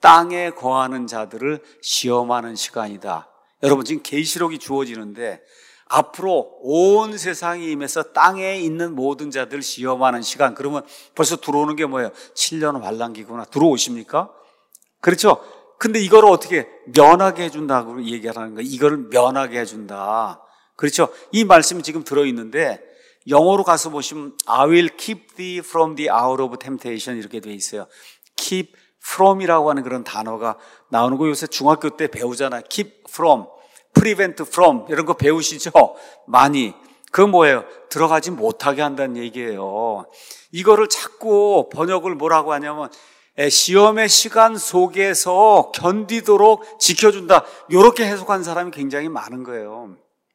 땅에 거하는 자들을 시험하는 시간이다. 여러분, 지금 계시록이 주어지는데 앞으로 온 세상이 임해서 땅에 있는 모든 자들 시험하는 시간. 그러면 벌써 들어오는 게 뭐예요? 7년 환란기구나. 들어오십니까? 그렇죠? 근데 이거를 어떻게 면하게 해준다고 얘기하는 거예요. 이거를 면하게 해준다. 그렇죠? 이 말씀이 지금 들어있는데 영어로 가서 보시면 I will keep thee from the hour of temptation 이렇게 돼 있어요. keep from이라고 하는 그런 단어가 나오는 거 요새 중학교 때 배우잖아요. keep from, prevent from 이런 거 배우시죠? 많이. 그건 뭐예요? 들어가지 못하게 한다는 얘기예요. 이거를 자꾸 번역을 뭐라고 하냐면 시험의 시간 속에서 견디도록 지켜준다. 이렇게 해석한 사람이 굉장히 많은 거예요.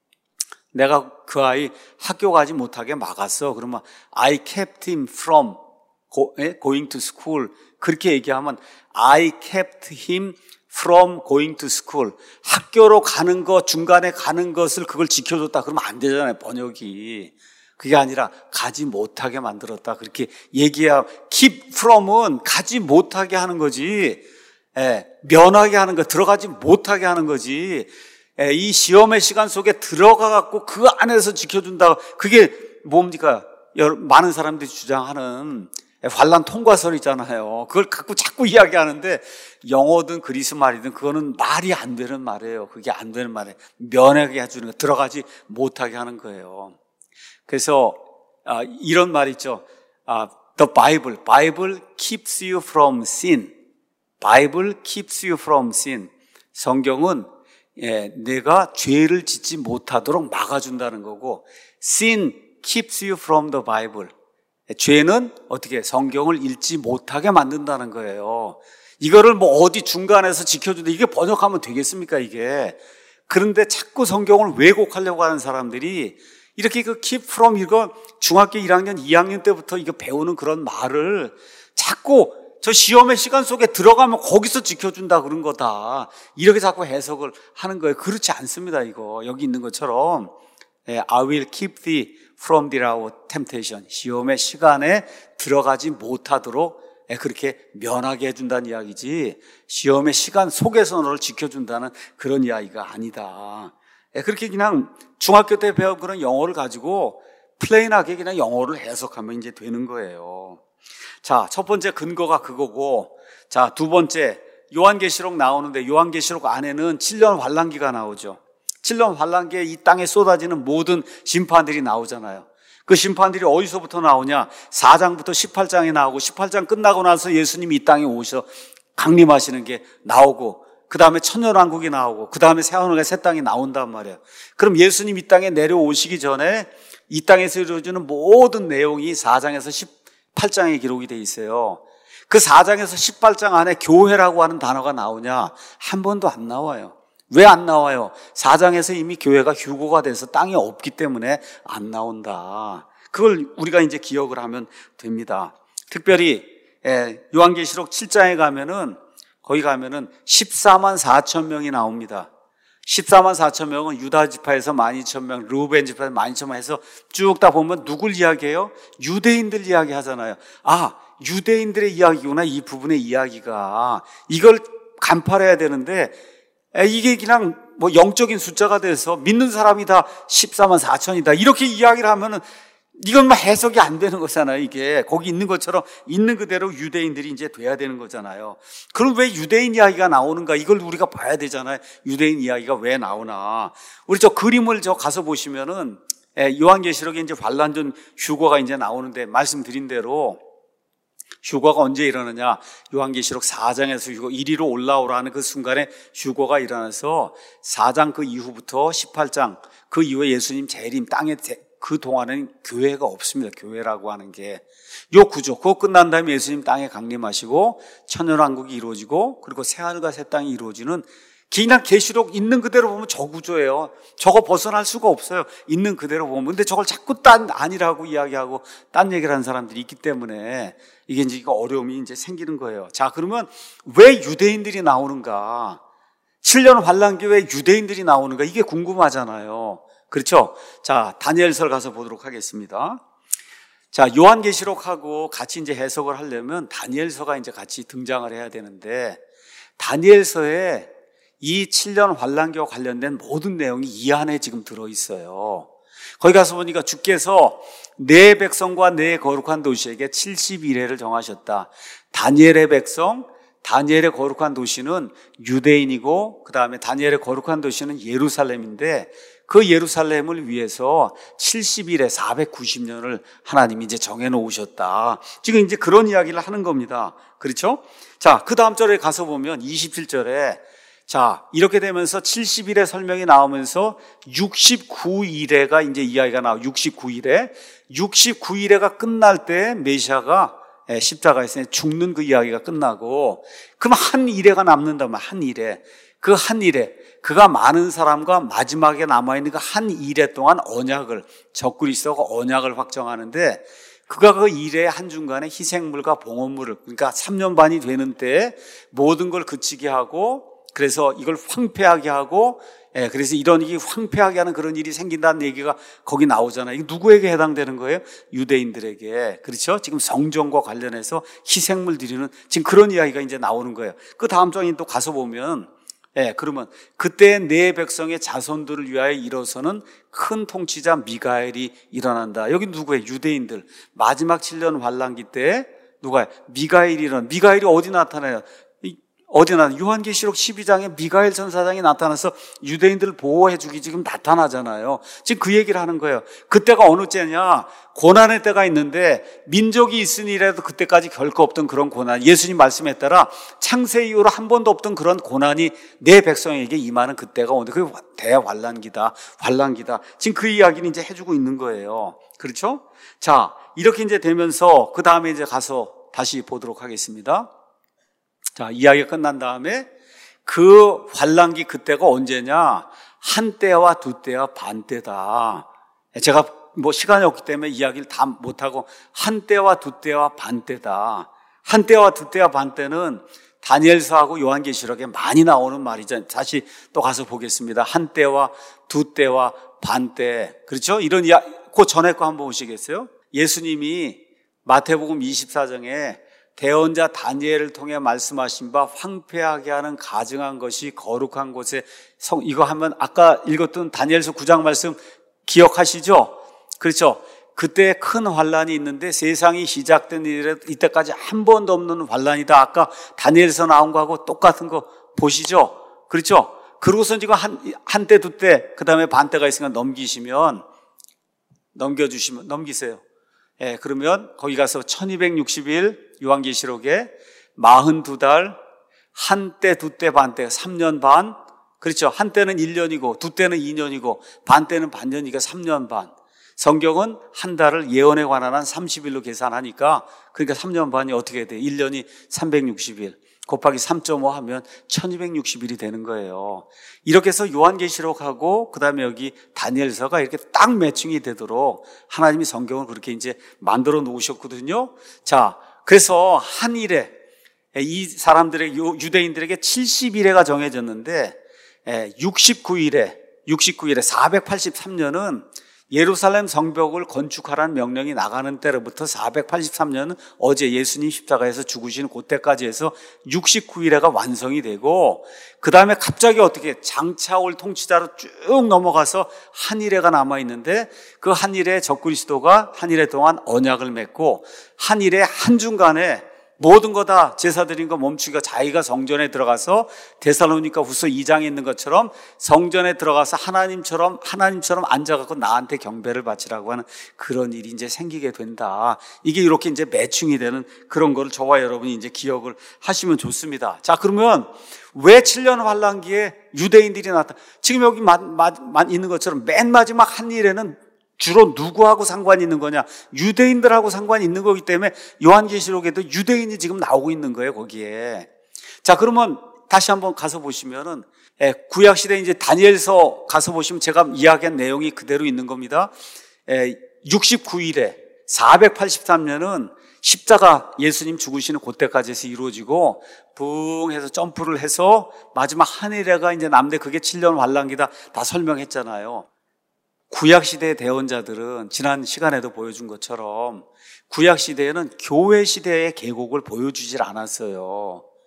내가 그 아이 학교 가지 못하게 막았어. 그러면 I kept him from going to school. 그렇게 얘기하면 I kept him from going to school. 학교로 가는 것, 중간에 가는 것을 그걸 지켜줬다. 그러면 안 되잖아요, 번역이. 그게 아니라 가지 못하게 만들었다. 그렇게 얘기해야 keep from은 가지 못하게 하는 거지. 면하게 하는 거, 들어가지 못하게 하는 거지. 이 시험의 시간 속에 들어가 갖고 그 안에서 지켜준다. 그게 뭡니까? 많은 사람들이 주장하는 환란 통과설 있잖아요. 그걸 갖고 자꾸 이야기하는데 영어든 그리스 말이든 그거는 말이 안 되는 말이에요. 그게 안 되는 말이에요. 면하게 해주는 거, 들어가지 못하게 하는 거예요. 그래서 이런 말 있죠. The Bible keeps you from sin. Bible keeps you from sin. 성경은 내가 죄를 짓지 못하도록 막아준다는 거고, sin keeps you from the Bible. 죄는 어떻게 성경을 읽지 못하게 만든다는 거예요. 이거를 뭐 어디 중간에서 지켜준다. 이게 번역하면 되겠습니까, 이게? 그런데 자꾸 성경을 왜곡하려고 하는 사람들이 이렇게 그 keep from 이거 중학교 1학년, 2학년 때부터 이거 배우는 그런 말을 자꾸 저 시험의 시간 속에 들어가면 거기서 지켜준다 그런 거다. 이렇게 자꾸 해석을 하는 거예요. 그렇지 않습니다, 이거. 여기 있는 것처럼 I will keep thee from the hour of temptation. 시험의 시간에 들어가지 못하도록 그렇게 면하게 해준다는 이야기지 시험의 시간 속에서 너를 지켜준다는 그런 이야기가 아니다. 그렇게 그냥 중학교 때 배운 그런 영어를 가지고 플레인하게 그냥 영어를 해석하면 이제 되는 거예요. 자, 첫 번째 근거가 그거고, 자, 두 번째 요한계시록 나오는데 요한계시록 안에는 7년 환란기가 나오죠. 7년 환란기에 이 땅에 쏟아지는 모든 심판들이 나오잖아요. 그 심판들이 어디서부터 나오냐? 4장부터 18장에 나오고 18장 끝나고 나서 예수님이 이 땅에 오셔 강림하시는 게 나오고, 그 다음에 천년왕국이 나오고, 그 다음에 새하늘과 새 땅이 나온단 말이에요. 그럼 예수님 이 땅에 내려오시기 전에 이 땅에서 이루어지는 모든 내용이 4장에서 18장에 기록이 돼 있어요. 그 4장에서 18장 안에 교회라고 하는 단어가 나오냐? 한 번도 안 나와요. 왜 안 나와요? 4장에서 이미 교회가 휴고가 돼서 땅이 없기 때문에 안 나온다. 그걸 우리가 이제 기억을 하면 됩니다. 특별히 요한계시록 7장에 가면은 거기 가면은 14만 4천 명이 나옵니다. 14만 4천 명은 유다 지파에서 12,000명, 르우벤 지파에서 12,000명 해서 쭉 다 보면 누굴 이야기해요? 유대인들 이야기 하잖아요. 아, 유대인들의 이야기구나, 이 부분의 이야기가. 이걸 간파해야 되는데 이게 그냥 뭐 영적인 숫자가 돼서 믿는 사람이 다 14만 4천이다 이렇게 이야기를 하면은 이건 뭐 해석이 안 되는 거잖아요. 이게 거기 있는 것처럼 있는 그대로 유대인들이 이제 돼야 되는 거잖아요. 그럼 왜 유대인 이야기가 나오는가? 이걸 우리가 봐야 되잖아요. 유대인 이야기가 왜 나오나? 우리 저 그림을 저 가서 보시면은 요한계시록에 이제 환란전 휴거가 이제 나오는데 말씀드린 대로 휴거가 언제 일어나냐? 요한계시록 4장에서 휴거 이리로 올라오라는 그 순간에 휴거가 일어나서 4장 그 이후부터 18장 그 이후에 예수님 재림 땅에 그 동안에는 교회가 없습니다. 교회라고 하는 게. 요 구조. 그거 끝난 다음에 예수님 땅에 강림하시고 천년왕국이 이루어지고 그리고 새하늘과 새 땅이 이루어지는 그냥 계시록 있는 그대로 보면 저 구조예요. 저거 벗어날 수가 없어요. 있는 그대로 보면. 근데 저걸 자꾸 딴 아니라고 이야기하고 딴 얘기를 하는 사람들이 있기 때문에 이게 이제 어려움이 이제 생기는 거예요. 자, 그러면 왜 유대인들이 나오는가? 7년 환란기 왜 유대인들이 나오는가? 이게 궁금하잖아요. 그렇죠? 자, 다니엘서 가서 보도록 하겠습니다. 자, 요한계시록하고 같이 이제 해석을 하려면 다니엘서가 이제 같이 등장을 해야 되는데 다니엘서에 이 7년 환란기와 관련된 모든 내용이 이 안에 지금 들어있어요. 거기 가서 보니까 주께서 내 백성과 내 거룩한 도시에게 70일회를 정하셨다. 다니엘의 백성, 다니엘의 거룩한 도시는 유대인이고 그 다음에 다니엘의 거룩한 도시는 예루살렘인데 그 예루살렘을 위해서 70일에 490년을 하나님이 이제 정해놓으셨다. 지금 이제 그런 이야기를 하는 겁니다. 그렇죠? 자, 그 다음 절에 가서 보면 27절에 자, 이렇게 되면서 70일의 설명이 나오면서 69일에가 이제 이야기가 나와요. 69일에가 끝날 때 메시아가 십자가에서 죽는 그 이야기가 끝나고 그럼 한 일회가 남는다면 한 일회. 그 한 일회, 그가 많은 사람과 마지막에 남아있는 그 한 일회 동안 언약을, 적그리스도가 언약을 확정하는데 그가 그 일의 한중간에 희생물과 봉헌물을 그러니까 3년 반이 되는 때에 모든 걸 그치게 하고 그래서 이걸 황폐하게 하고 그래서 이런 이 황폐하게 하는 그런 일이 생긴다는 얘기가 거기 나오잖아요. 이거 누구에게 해당되는 거예요? 유대인들에게. 그렇죠? 지금 성전과 관련해서 희생물 드리는 지금 그런 이야기가 이제 나오는 거예요. 그 다음 장에 또 가서 보면 그러면 그때 내 백성의 자손들을 위하여 일어서는 큰 통치자 미가엘이 일어난다. 여기 누구예요? 유대인들. 마지막 7년 환란기 때 누가요? 미가엘이 어디 나타나요? 요한계시록 12장에 미가엘 전사장이 나타나서 유대인들을 보호해 주기 지금 나타나잖아요. 지금 그 얘기를 하는 거예요. 그때가 어느 때냐? 고난의 때가 있는데 민족이 있으니라도 그때까지 결코 없던 그런 고난. 예수님 말씀에 따라 창세 이후로 한 번도 없던 그런 고난이 내 백성에게 임하는 그때가 오는데 그게 대환란기다. 환란기다. 지금 그 이야기는 이제 해주고 있는 거예요. 그렇죠? 자, 이렇게 이제 되면서 그 다음에 이제 가서 다시 보도록 하겠습니다. 자, 이야기가 끝난 다음에 그 환란기 그때가 언제냐? 한 때와 두 때와 반 때다. 제가 시간이 없기 때문에 이야기를 다 못하고 한 때와 두 때와 반 때다. 한 때와 두 때와 반 때는 다니엘서하고 요한계시록에 많이 나오는 말이죠. 다시 또 가서 보겠습니다. 한 때와 두 때와 반 때. 그렇죠? 이런 이야기, 그 전에 거 한번 보시겠어요? 예수님이 마태복음 24장에 대언자 다니엘을 통해 말씀하신 바 황폐하게 하는 가증한 것이 거룩한 곳에 이거 하면 아까 읽었던 다니엘서 9장 말씀 기억하시죠? 그렇죠? 그때 큰 환란이 있는데 세상이 시작된 이때까지 한 번도 없는 환란이다. 아까 다니엘서 나온 거하고 똑같은 거 보시죠? 그렇죠? 그러고서 지금 한때 두 때 그다음에 반 때가 있으니까 넘기세요. 그러면 거기 가서 1260일 요한계시록에 42달 한때, 두때, 반때, 3년 반. 그렇죠. 한때는 1년이고 두때는 2년이고 반때는 반년이니까 3년 반. 성경은 한 달을 예언에 관한 한 30일로 계산하니까 그러니까 3년 반이 어떻게 돼요? 1년이 360일 곱하기 3.5 하면 1260일이 되는 거예요. 이렇게 해서 요한계시록하고 그다음에 여기 다니엘서가 이렇게 딱 매칭이 되도록 하나님이 성경을 그렇게 이제 만들어 놓으셨거든요. 자, 그래서 한 일에 이 사람들에게 유대인들에게 70일에가 정해졌는데 69일에 483년은 예루살렘 성벽을 건축하라는 명령이 나가는 때로부터 483년은 어제 예수님 십자가에서 죽으신 그때까지 해서 69일에가 완성이 되고 그 다음에 갑자기 어떻게 장차 올 통치자로 쭉 넘어가서 한일회가 남아있는데 그 한일회 적그리스도가 한일회 동안 언약을 맺고 한일회 한중간에 모든 거 다 제사 드린 거 멈추기가 자기가 성전에 들어가서 데살로니가 후서 2장에 있는 것처럼 성전에 들어가서 하나님처럼 앉아갖고 나한테 경배를 바치라고 하는 그런 일이 이제 생기게 된다. 이게 이렇게 이제 매칭이 되는 그런 거를 저와 여러분이 이제 기억을 하시면 좋습니다. 자, 그러면 왜 7년 환란기에 유대인들이 나타? 지금 여기 있는 것처럼 맨 마지막 한일에는 주로 누구하고 상관이 있는 거냐? 유대인들하고 상관이 있는 거기 때문에 요한계시록에도 유대인이 지금 나오고 있는 거예요, 거기에. 자, 그러면 다시 한번 가서 보시면은 구약시대 이제 다니엘서 가서 보시면 제가 이야기한 내용이 그대로 있는 겁니다. 69일에 483년은 십자가 예수님 죽으시는 그때까지 해서 이루어지고 붕 해서 점프를 해서 마지막 한일회가 이제 남는데 그게 7년 환란기다 다 설명했잖아요. 구약시대의 대언자들은 지난 시간에도 보여준 것처럼 구약시대에는 교회시대의 계곡을 보여주질 않았어요.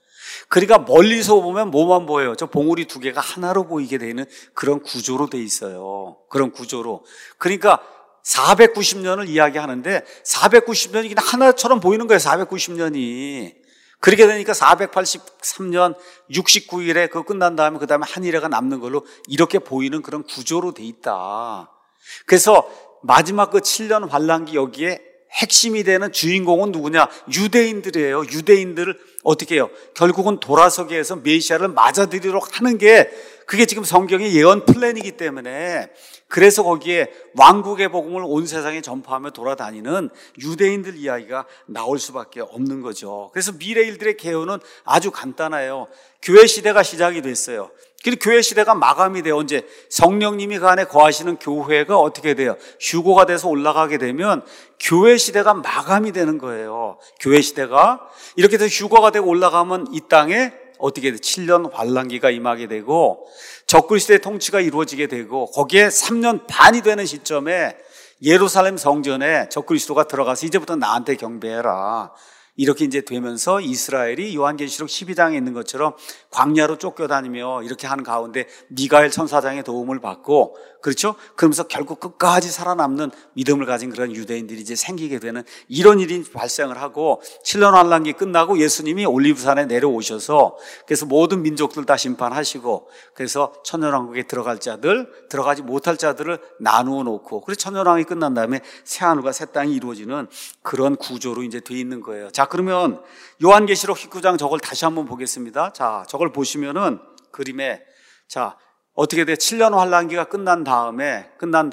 그러니까 멀리서 보면 뭐만 보여요? 저 봉우리 두 개가 하나로 보이게 되는 그런 구조로 돼 있어요. 그런 구조로. 그러니까 490년을 이야기하는데 490년이 그냥 하나처럼 보이는 거예요. 490년이. 그렇게 되니까 483년 69일에 그거 끝난 다음에 그 다음에 한 일회가 남는 걸로 이렇게 보이는 그런 구조로 돼 있다. 그래서 마지막 그 7년 환란기 여기에 핵심이 되는 주인공은 누구냐? 유대인들이에요. 유대인들을 어떻게 해요? 결국은 돌아서게 해서 메시아를 맞아들이도록 하는 게 그게 지금 성경의 예언 플랜이기 때문에 그래서 거기에 왕국의 복음을 온 세상에 전파하며 돌아다니는 유대인들 이야기가 나올 수밖에 없는 거죠. 그래서 미래 일들의 개요는 아주 간단해요. 교회 시대가 시작이 됐어요. 그리고 교회 시대가 마감이 돼요. 언제? 성령님이 그 안에 거하시는 교회가 어떻게 돼요? 휴거가 돼서 올라가게 되면 교회 시대가 마감이 되는 거예요. 교회 시대가 이렇게 돼서 휴거가 되고 올라가면 이 땅에 어떻게 돼? 7년 환란기가 임하게 되고 적그리스도의 통치가 이루어지게 되고 거기에 3년 반이 되는 시점에 예루살렘 성전에 적그리스도가 들어가서 이제부터 나한테 경배해라. 이렇게 이제 되면서 이스라엘이 요한계시록 12장에 있는 것처럼 광야로 쫓겨다니며 이렇게 하는 가운데 미가엘 천사장의 도움을 받고 그렇죠? 그러면서 결국 끝까지 살아남는 믿음을 가진 그런 유대인들이 이제 생기게 되는 이런 일이 발생을 하고 7년 환란기 끝나고 예수님이 올리브산에 내려오셔서 그래서 모든 민족들 다 심판하시고 그래서 천년왕국에 들어갈 자들 들어가지 못할 자들을 나누어 놓고 그래서 천년왕국이 끝난 다음에 새하늘과 새 땅이 이루어지는 그런 구조로 이제 돼 있는 거예요. 자, 그러면 요한계시록 19장 저걸 다시 한번 보겠습니다. 자, 저걸 보시면은 그림에 자 어떻게 돼? 7년 환란기가 끝난 다음에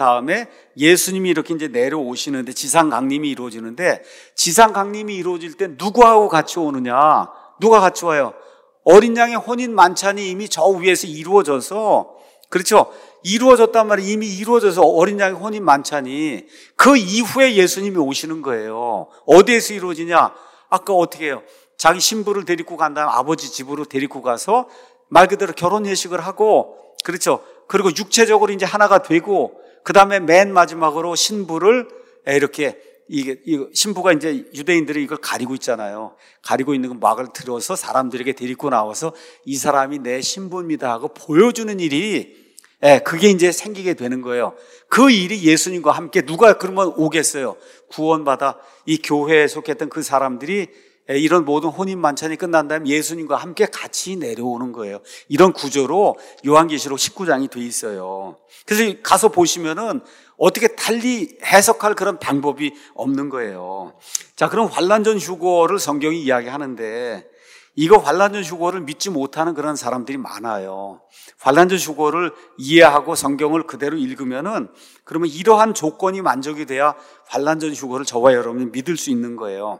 예수님이 이렇게 이제 내려오시는데 지상 강림이 이루어지는데 지상 강림이 이루어질 때 누구하고 같이 오느냐? 누가 같이 와요? 어린 양의 혼인 만찬이 이미 저 위에서 이루어져서 그렇죠? 이루어졌단 말이에요. 이미 이루어져서 어린 양의 혼인 만찬이 그 이후에 예수님이 오시는 거예요. 어디에서 이루어지냐? 아까 어떻게 해요? 자기 신부를 데리고 간 다음에 아버지 집으로 데리고 가서 말 그대로 결혼 예식을 하고 그렇죠. 그리고 육체적으로 이제 하나가 되고 그 다음에 맨 마지막으로 신부를 이렇게 이게 신부가 이제 유대인들이 이걸 가리고 있잖아요. 가리고 있는 그 막을 들어서 사람들에게 데리고 나와서 이 사람이 내 신부입니다 하고 보여주는 일이 그게 이제 생기게 되는 거예요. 그 일이 예수님과 함께 누가 그러면 오겠어요? 구원받아 이 교회에 속했던 그 사람들이 이런 모든 혼인 만찬이 끝난 다음에 예수님과 함께 같이 내려오는 거예요. 이런 구조로 요한계시록 19장이 돼 있어요. 그래서 가서 보시면은 어떻게 달리 해석할 그런 방법이 없는 거예요. 자, 그럼 환란전 휴거를 성경이 이야기하는데 이거 환란전 휴거를 믿지 못하는 그런 사람들이 많아요. 환란전 휴거를 이해하고 성경을 그대로 읽으면은 그러면 이러한 조건이 만족이 돼야 환란전 휴거를 저와 여러분이 믿을 수 있는 거예요.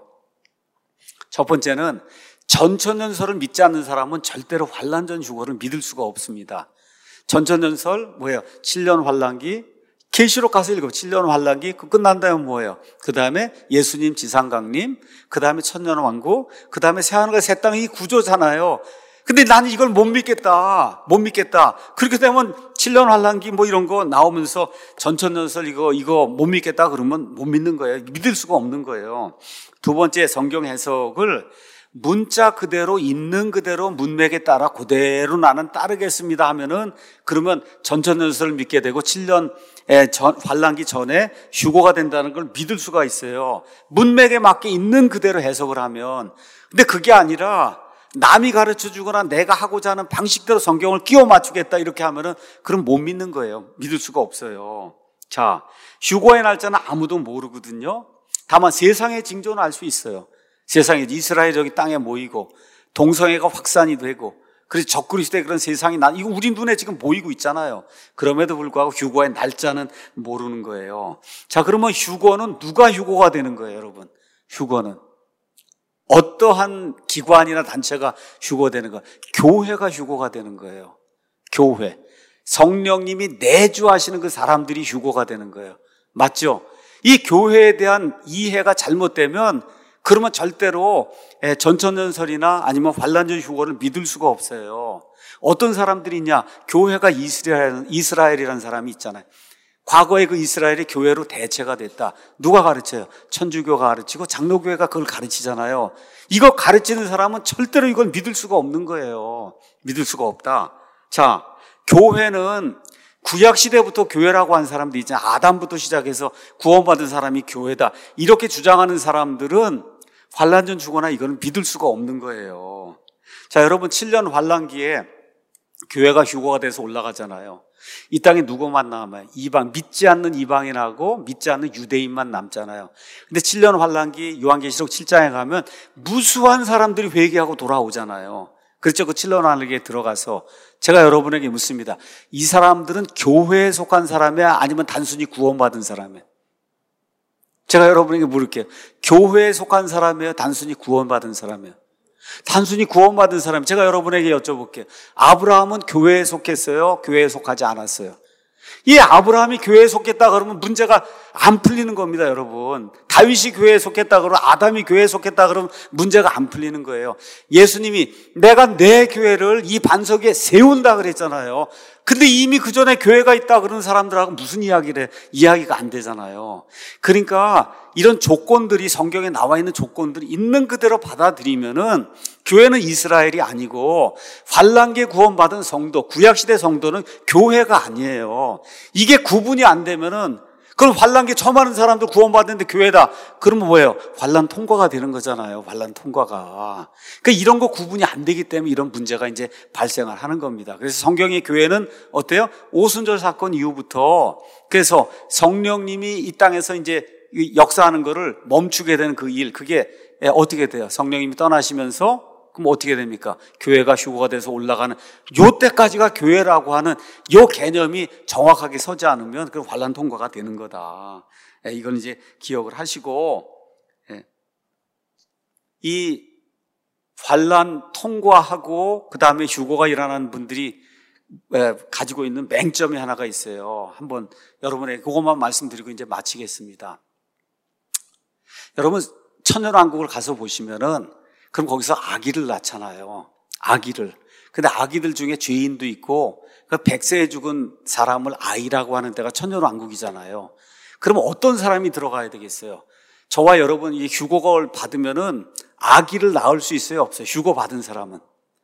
첫 번째는 전천년설을 믿지 않는 사람은 절대로 환란전 휴거를 믿을 수가 없습니다. 전천년설 뭐예요? 7년 환란기, 계시록 가서 읽어. 7년 환란기 끝난 다음에 뭐예요? 그 다음에 예수님 지상강림, 그 다음에 천년왕국, 그 다음에 새하늘과 새 땅이 구조잖아요. 근데 나는 이걸 못 믿겠다. 그렇게 되면 7년 환란기 뭐 이런 거 나오면서 전천년설 이거 못 믿겠다 그러면 못 믿는 거예요. 믿을 수가 없는 거예요. 두 번째 성경 해석을 문자 그대로 있는 그대로 문맥에 따라 그대로 나는 따르겠습니다 하면은 그러면 전천년설을 믿게 되고 7년 환란기 전에 휴거가 된다는 걸 믿을 수가 있어요. 문맥에 맞게 있는 그대로 해석을 하면. 근데 그게 아니라 남이 가르쳐 주거나 내가 하고자 하는 방식대로 성경을 끼워 맞추겠다 이렇게 하면은 그럼 못 믿는 거예요. 믿을 수가 없어요. 자, 휴거의 날짜는 아무도 모르거든요. 다만 세상의 징조는 알 수 있어요. 세상에 이스라엘 저기 땅에 모이고 동성애가 확산이 되고 그래서 적그리스도의 그런 세상이 이거 우리 눈에 지금 보이고 있잖아요. 그럼에도 불구하고 휴거의 날짜는 모르는 거예요. 자, 그러면 휴거는 누가 휴거가 되는 거예요, 여러분? 휴거는 어떠한 기관이나 단체가 휴거되는 거예요? 교회가 휴거가 되는 거예요. 교회. 성령님이 내주하시는 그 사람들이 휴거가 되는 거예요. 맞죠? 이 교회에 대한 이해가 잘못되면 그러면 절대로 전천년설이나 아니면 환란전 휴거를 믿을 수가 없어요. 어떤 사람들이 있냐? 교회가 이스라엘이라는 사람이 있잖아요. 과거의 그 이스라엘의 교회로 대체가 됐다. 누가 가르쳐요? 천주교가 가르치고 장로교회가 그걸 가르치잖아요. 이거 가르치는 사람은 절대로 이걸 믿을 수가 없는 거예요. 믿을 수가 없다. 자, 교회는 구약시대부터 교회라고 한 사람들이 있잖아요. 아담부터 시작해서 구원받은 사람이 교회다. 이렇게 주장하는 사람들은 환란 전 죽거나 이거는 믿을 수가 없는 거예요. 자, 여러분 7년 환란기에 교회가 휴거가 돼서 올라가잖아요. 이 땅에 누구만 남아요? 이방, 믿지 않는 이방인하고 믿지 않는 유대인만 남잖아요. 근데 7년 환란기 요한계시록 7장에 가면 무수한 사람들이 회개하고 돌아오잖아요. 그렇죠? 그 7년 환란기에 들어가서 제가 여러분에게 묻습니다. 이 사람들은 교회에 속한 사람이야? 아니면 단순히 구원받은 사람이야? 제가 여러분에게 물을게요. 교회에 속한 사람이에요? 단순히 구원받은 사람이에요? 단순히 구원받은 사람, 제가 여러분에게 여쭤볼게요. 아브라함은 교회에 속했어요? 교회에 속하지 않았어요? 이 아브라함이 교회에 속했다 그러면 문제가 안 풀리는 겁니다, 여러분. 다윗이 교회에 속했다 그러면, 아담이 교회에 속했다 그러면 문제가 안 풀리는 거예요. 예수님이 내가 내 교회를 이 반석 위에 세운다 그랬잖아요. 근데 이미 그 전에 교회가 있다 그러는 사람들하고 무슨 이야기를 해? 이야기가 안 되잖아요. 그러니까 이런 조건들이, 성경에 나와 있는 조건들이 있는 그대로 받아들이면은 교회는 이스라엘이 아니고 환란기에 구원받은 성도, 구약시대 성도는 교회가 아니에요. 이게 구분이 안 되면은, 그럼 환란기에 처음 하는 사람들 구원받는데 교회다. 그러면 뭐예요? 환란 통과가 되는 거잖아요. 환란 통과가. 그러니까 이런 거 구분이 안 되기 때문에 이런 문제가 이제 발생을 하는 겁니다. 그래서 성경의 교회는 어때요? 오순절 사건 이후부터, 그래서 성령님이 이 땅에서 이제 역사하는 거를 멈추게 되는 그 일, 그게 어떻게 돼요? 성령님이 떠나시면서 그럼 어떻게 됩니까? 교회가 휴거가 돼서 올라가는 요 때까지가 교회라고 하는 요 개념이 정확하게 서지 않으면 그 환란 통과가 되는 거다. 이건 이제 기억을 하시고, 이 환란 통과하고 그 다음에 휴거가 일어나는 분들이 가지고 있는 맹점이 하나가 있어요. 한번 여러분에게 그것만 말씀드리고 이제 마치겠습니다. 여러분 천년왕국을 가서 보시면은, 그럼 거기서 아기를 낳잖아요. 아기를. 근데 아기들 중에 죄인도 있고, 그 100세에 죽은 사람을 아이라고 하는 데가 천년왕국이잖아요. 그러면 어떤 사람이 들어가야 되겠어요? 저와 여러분 이 휴거를 받으면은 아기를 낳을 수 있어요? 없어요? 휴거 받은 사람은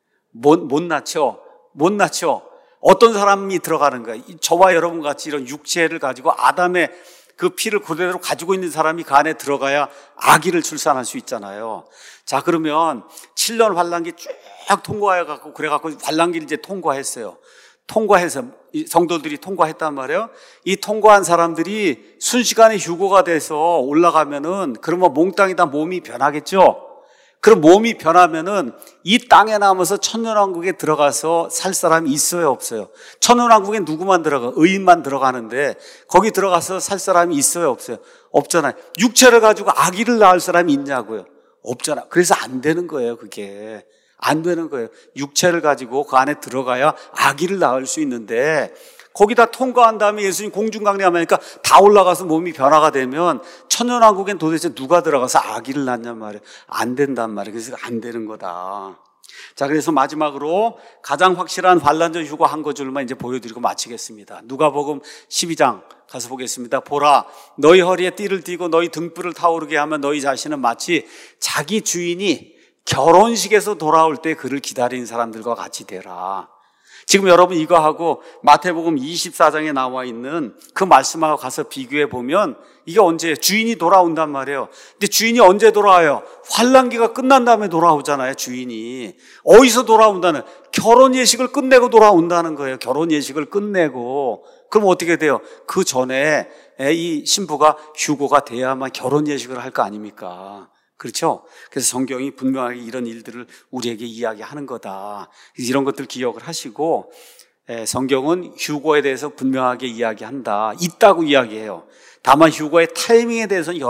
못 낳죠. 못 낳죠. 어떤 사람이 들어가는 거예요? 저와 여러분 같이 이런 육체를 가지고 아담의 그 피를 그대로 가지고 있는 사람이 그 안에 들어가야 아기를 출산할 수 있잖아요. 자, 그러면 7년 환란기 쭉 통과해갖고, 그래갖고 환란기를 이제 통과했어요. 통과해서 성도들이 통과했단 말이에요. 이 통과한 사람들이 순식간에 휴거가 돼서 올라가면은, 그러면 몽땅이다 몸이 변하겠죠. 그럼 몸이 변하면은 이 땅에 남아서 천년왕국에 들어가서 살 사람이 있어요, 없어요? 천년왕국에 누구만 들어가? 의인만 들어가는데 거기 들어가서 살 사람이 있어요, 없어요? 없잖아요. 육체를 가지고 아기를 낳을 사람이 있냐고요? 없잖아. 그래서 안 되는 거예요, 그게. 안 되는 거예요. 육체를 가지고 그 안에 들어가야 아기를 낳을 수 있는데, 거기다 통과한 다음에 예수님 공중강림하니까 다 올라가서 몸이 변화가 되면 천년왕국엔 도대체 누가 들어가서 아기를 낳냔 말이에요. 안 된단 말이에요. 그래서 안 되는 거다. 자, 그래서 마지막으로 가장 확실한 환란전 휴거 한 거줄만 이제 보여드리고 마치겠습니다. 누가복음 12장 가서 보겠습니다. 보라, 너희 허리에 띠를 띠고 너희 등불을 타오르게 하면 너희 자신은 마치 자기 주인이 결혼식에서 돌아올 때 그를 기다리는 사람들과 같이 되라. 지금 여러분 이거하고 마태복음 24장에 나와 있는 그 말씀하고 가서 비교해 보면 이게 언제 주인이 돌아온단 말이에요. 근데 주인이 언제 돌아와요? 환란기가 끝난 다음에 돌아오잖아요. 주인이 어디서 돌아온다는, 결혼 예식을 끝내고 돌아온다는 거예요. 결혼 예식을 끝내고. 그럼 어떻게 돼요? 그 전에 이 신부가 휴거가 돼야만 결혼 예식을 할 거 아닙니까? 그렇죠? 그래서 성경이 분명하게 이런 일들을 우리에게 이야기하는 거다. 이런 것들 기억을 하시고, 성경은 휴거에 대해서 분명하게 이야기한다. 있다고 이야기해요. 다만 휴거의 타이밍에 대해서는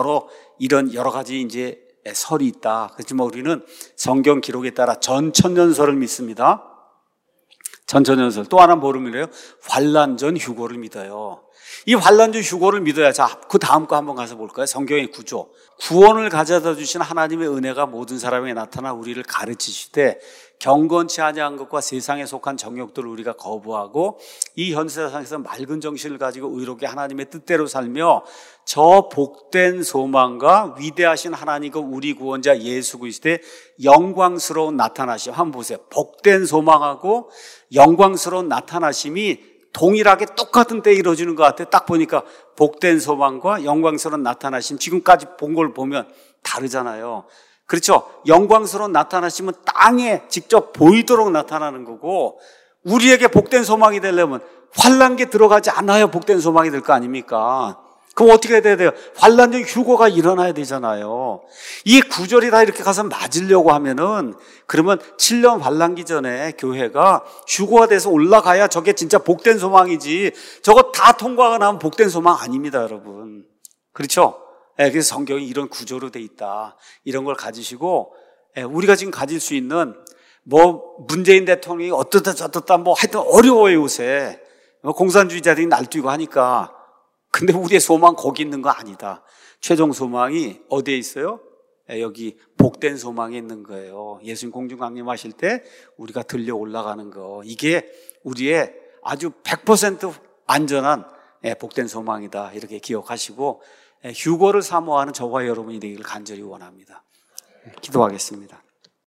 여러 가지 이제 설이 있다. 그렇지만 우리는 성경 기록에 따라 전천년설을 믿습니다. 전천년설. 또 하나 뭐를 믿어요? 환란 전 휴거를 믿어요. 이 환난주 휴고를 믿어야. 자, 그 다음 거 한번 가서 볼까요? 성경의 구조. 구원을 가져다 주신 하나님의 은혜가 모든 사람에게 나타나 우리를 가르치시되 경건치 아니한 것과 세상에 속한 정욕들을 우리가 거부하고 이 현세상에서 맑은 정신을 가지고 의롭게 하나님의 뜻대로 살며 저 복된 소망과 위대하신 하나님과 우리 구원자 예수 그리스도의 영광스러운 나타나심. 한번 보세요. 복된 소망하고 영광스러운 나타나심이 동일하게 똑같은 때에 이루어지는 것 같아요. 딱 보니까 복된 소망과 영광스러운 나타나심, 지금까지 본 걸 보면 다르잖아요. 그렇죠? 영광스러운 나타나심은 땅에 직접 보이도록 나타나는 거고, 우리에게 복된 소망이 되려면 환난기에 들어가지 않아야 복된 소망이 될 거 아닙니까? 그럼 어떻게 해야 돼요? 환난적 휴고가 일어나야 되잖아요. 이 구절이 다 이렇게 가서 맞으려고 하면은, 그러면 7년 환난기 전에 교회가 휴고가 돼서 올라가야 저게 진짜 복된 소망이지, 저거 다 통과가 나면 복된 소망 아닙니다, 여러분. 그렇죠? 그래서 성경이 이런 구조로 돼 있다. 이런 걸 가지시고, 우리가 지금 가질 수 있는 문재인 대통령이 어떻다 저떻다 하여튼 어려워요, 요새. 공산주의자들이 날뛰고 하니까. 근데 우리의 소망 거기 있는 거 아니다. 최종 소망이 어디에 있어요? 여기 복된 소망에 있는 거예요. 예수님 공중 강림하실 때 우리가 들려 올라가는 거. 이게 우리의 아주 100% 안전한 복된 소망이다. 이렇게 기억하시고 휴거를 사모하는 저와 여러분이 되기를 간절히 원합니다. 기도하겠습니다.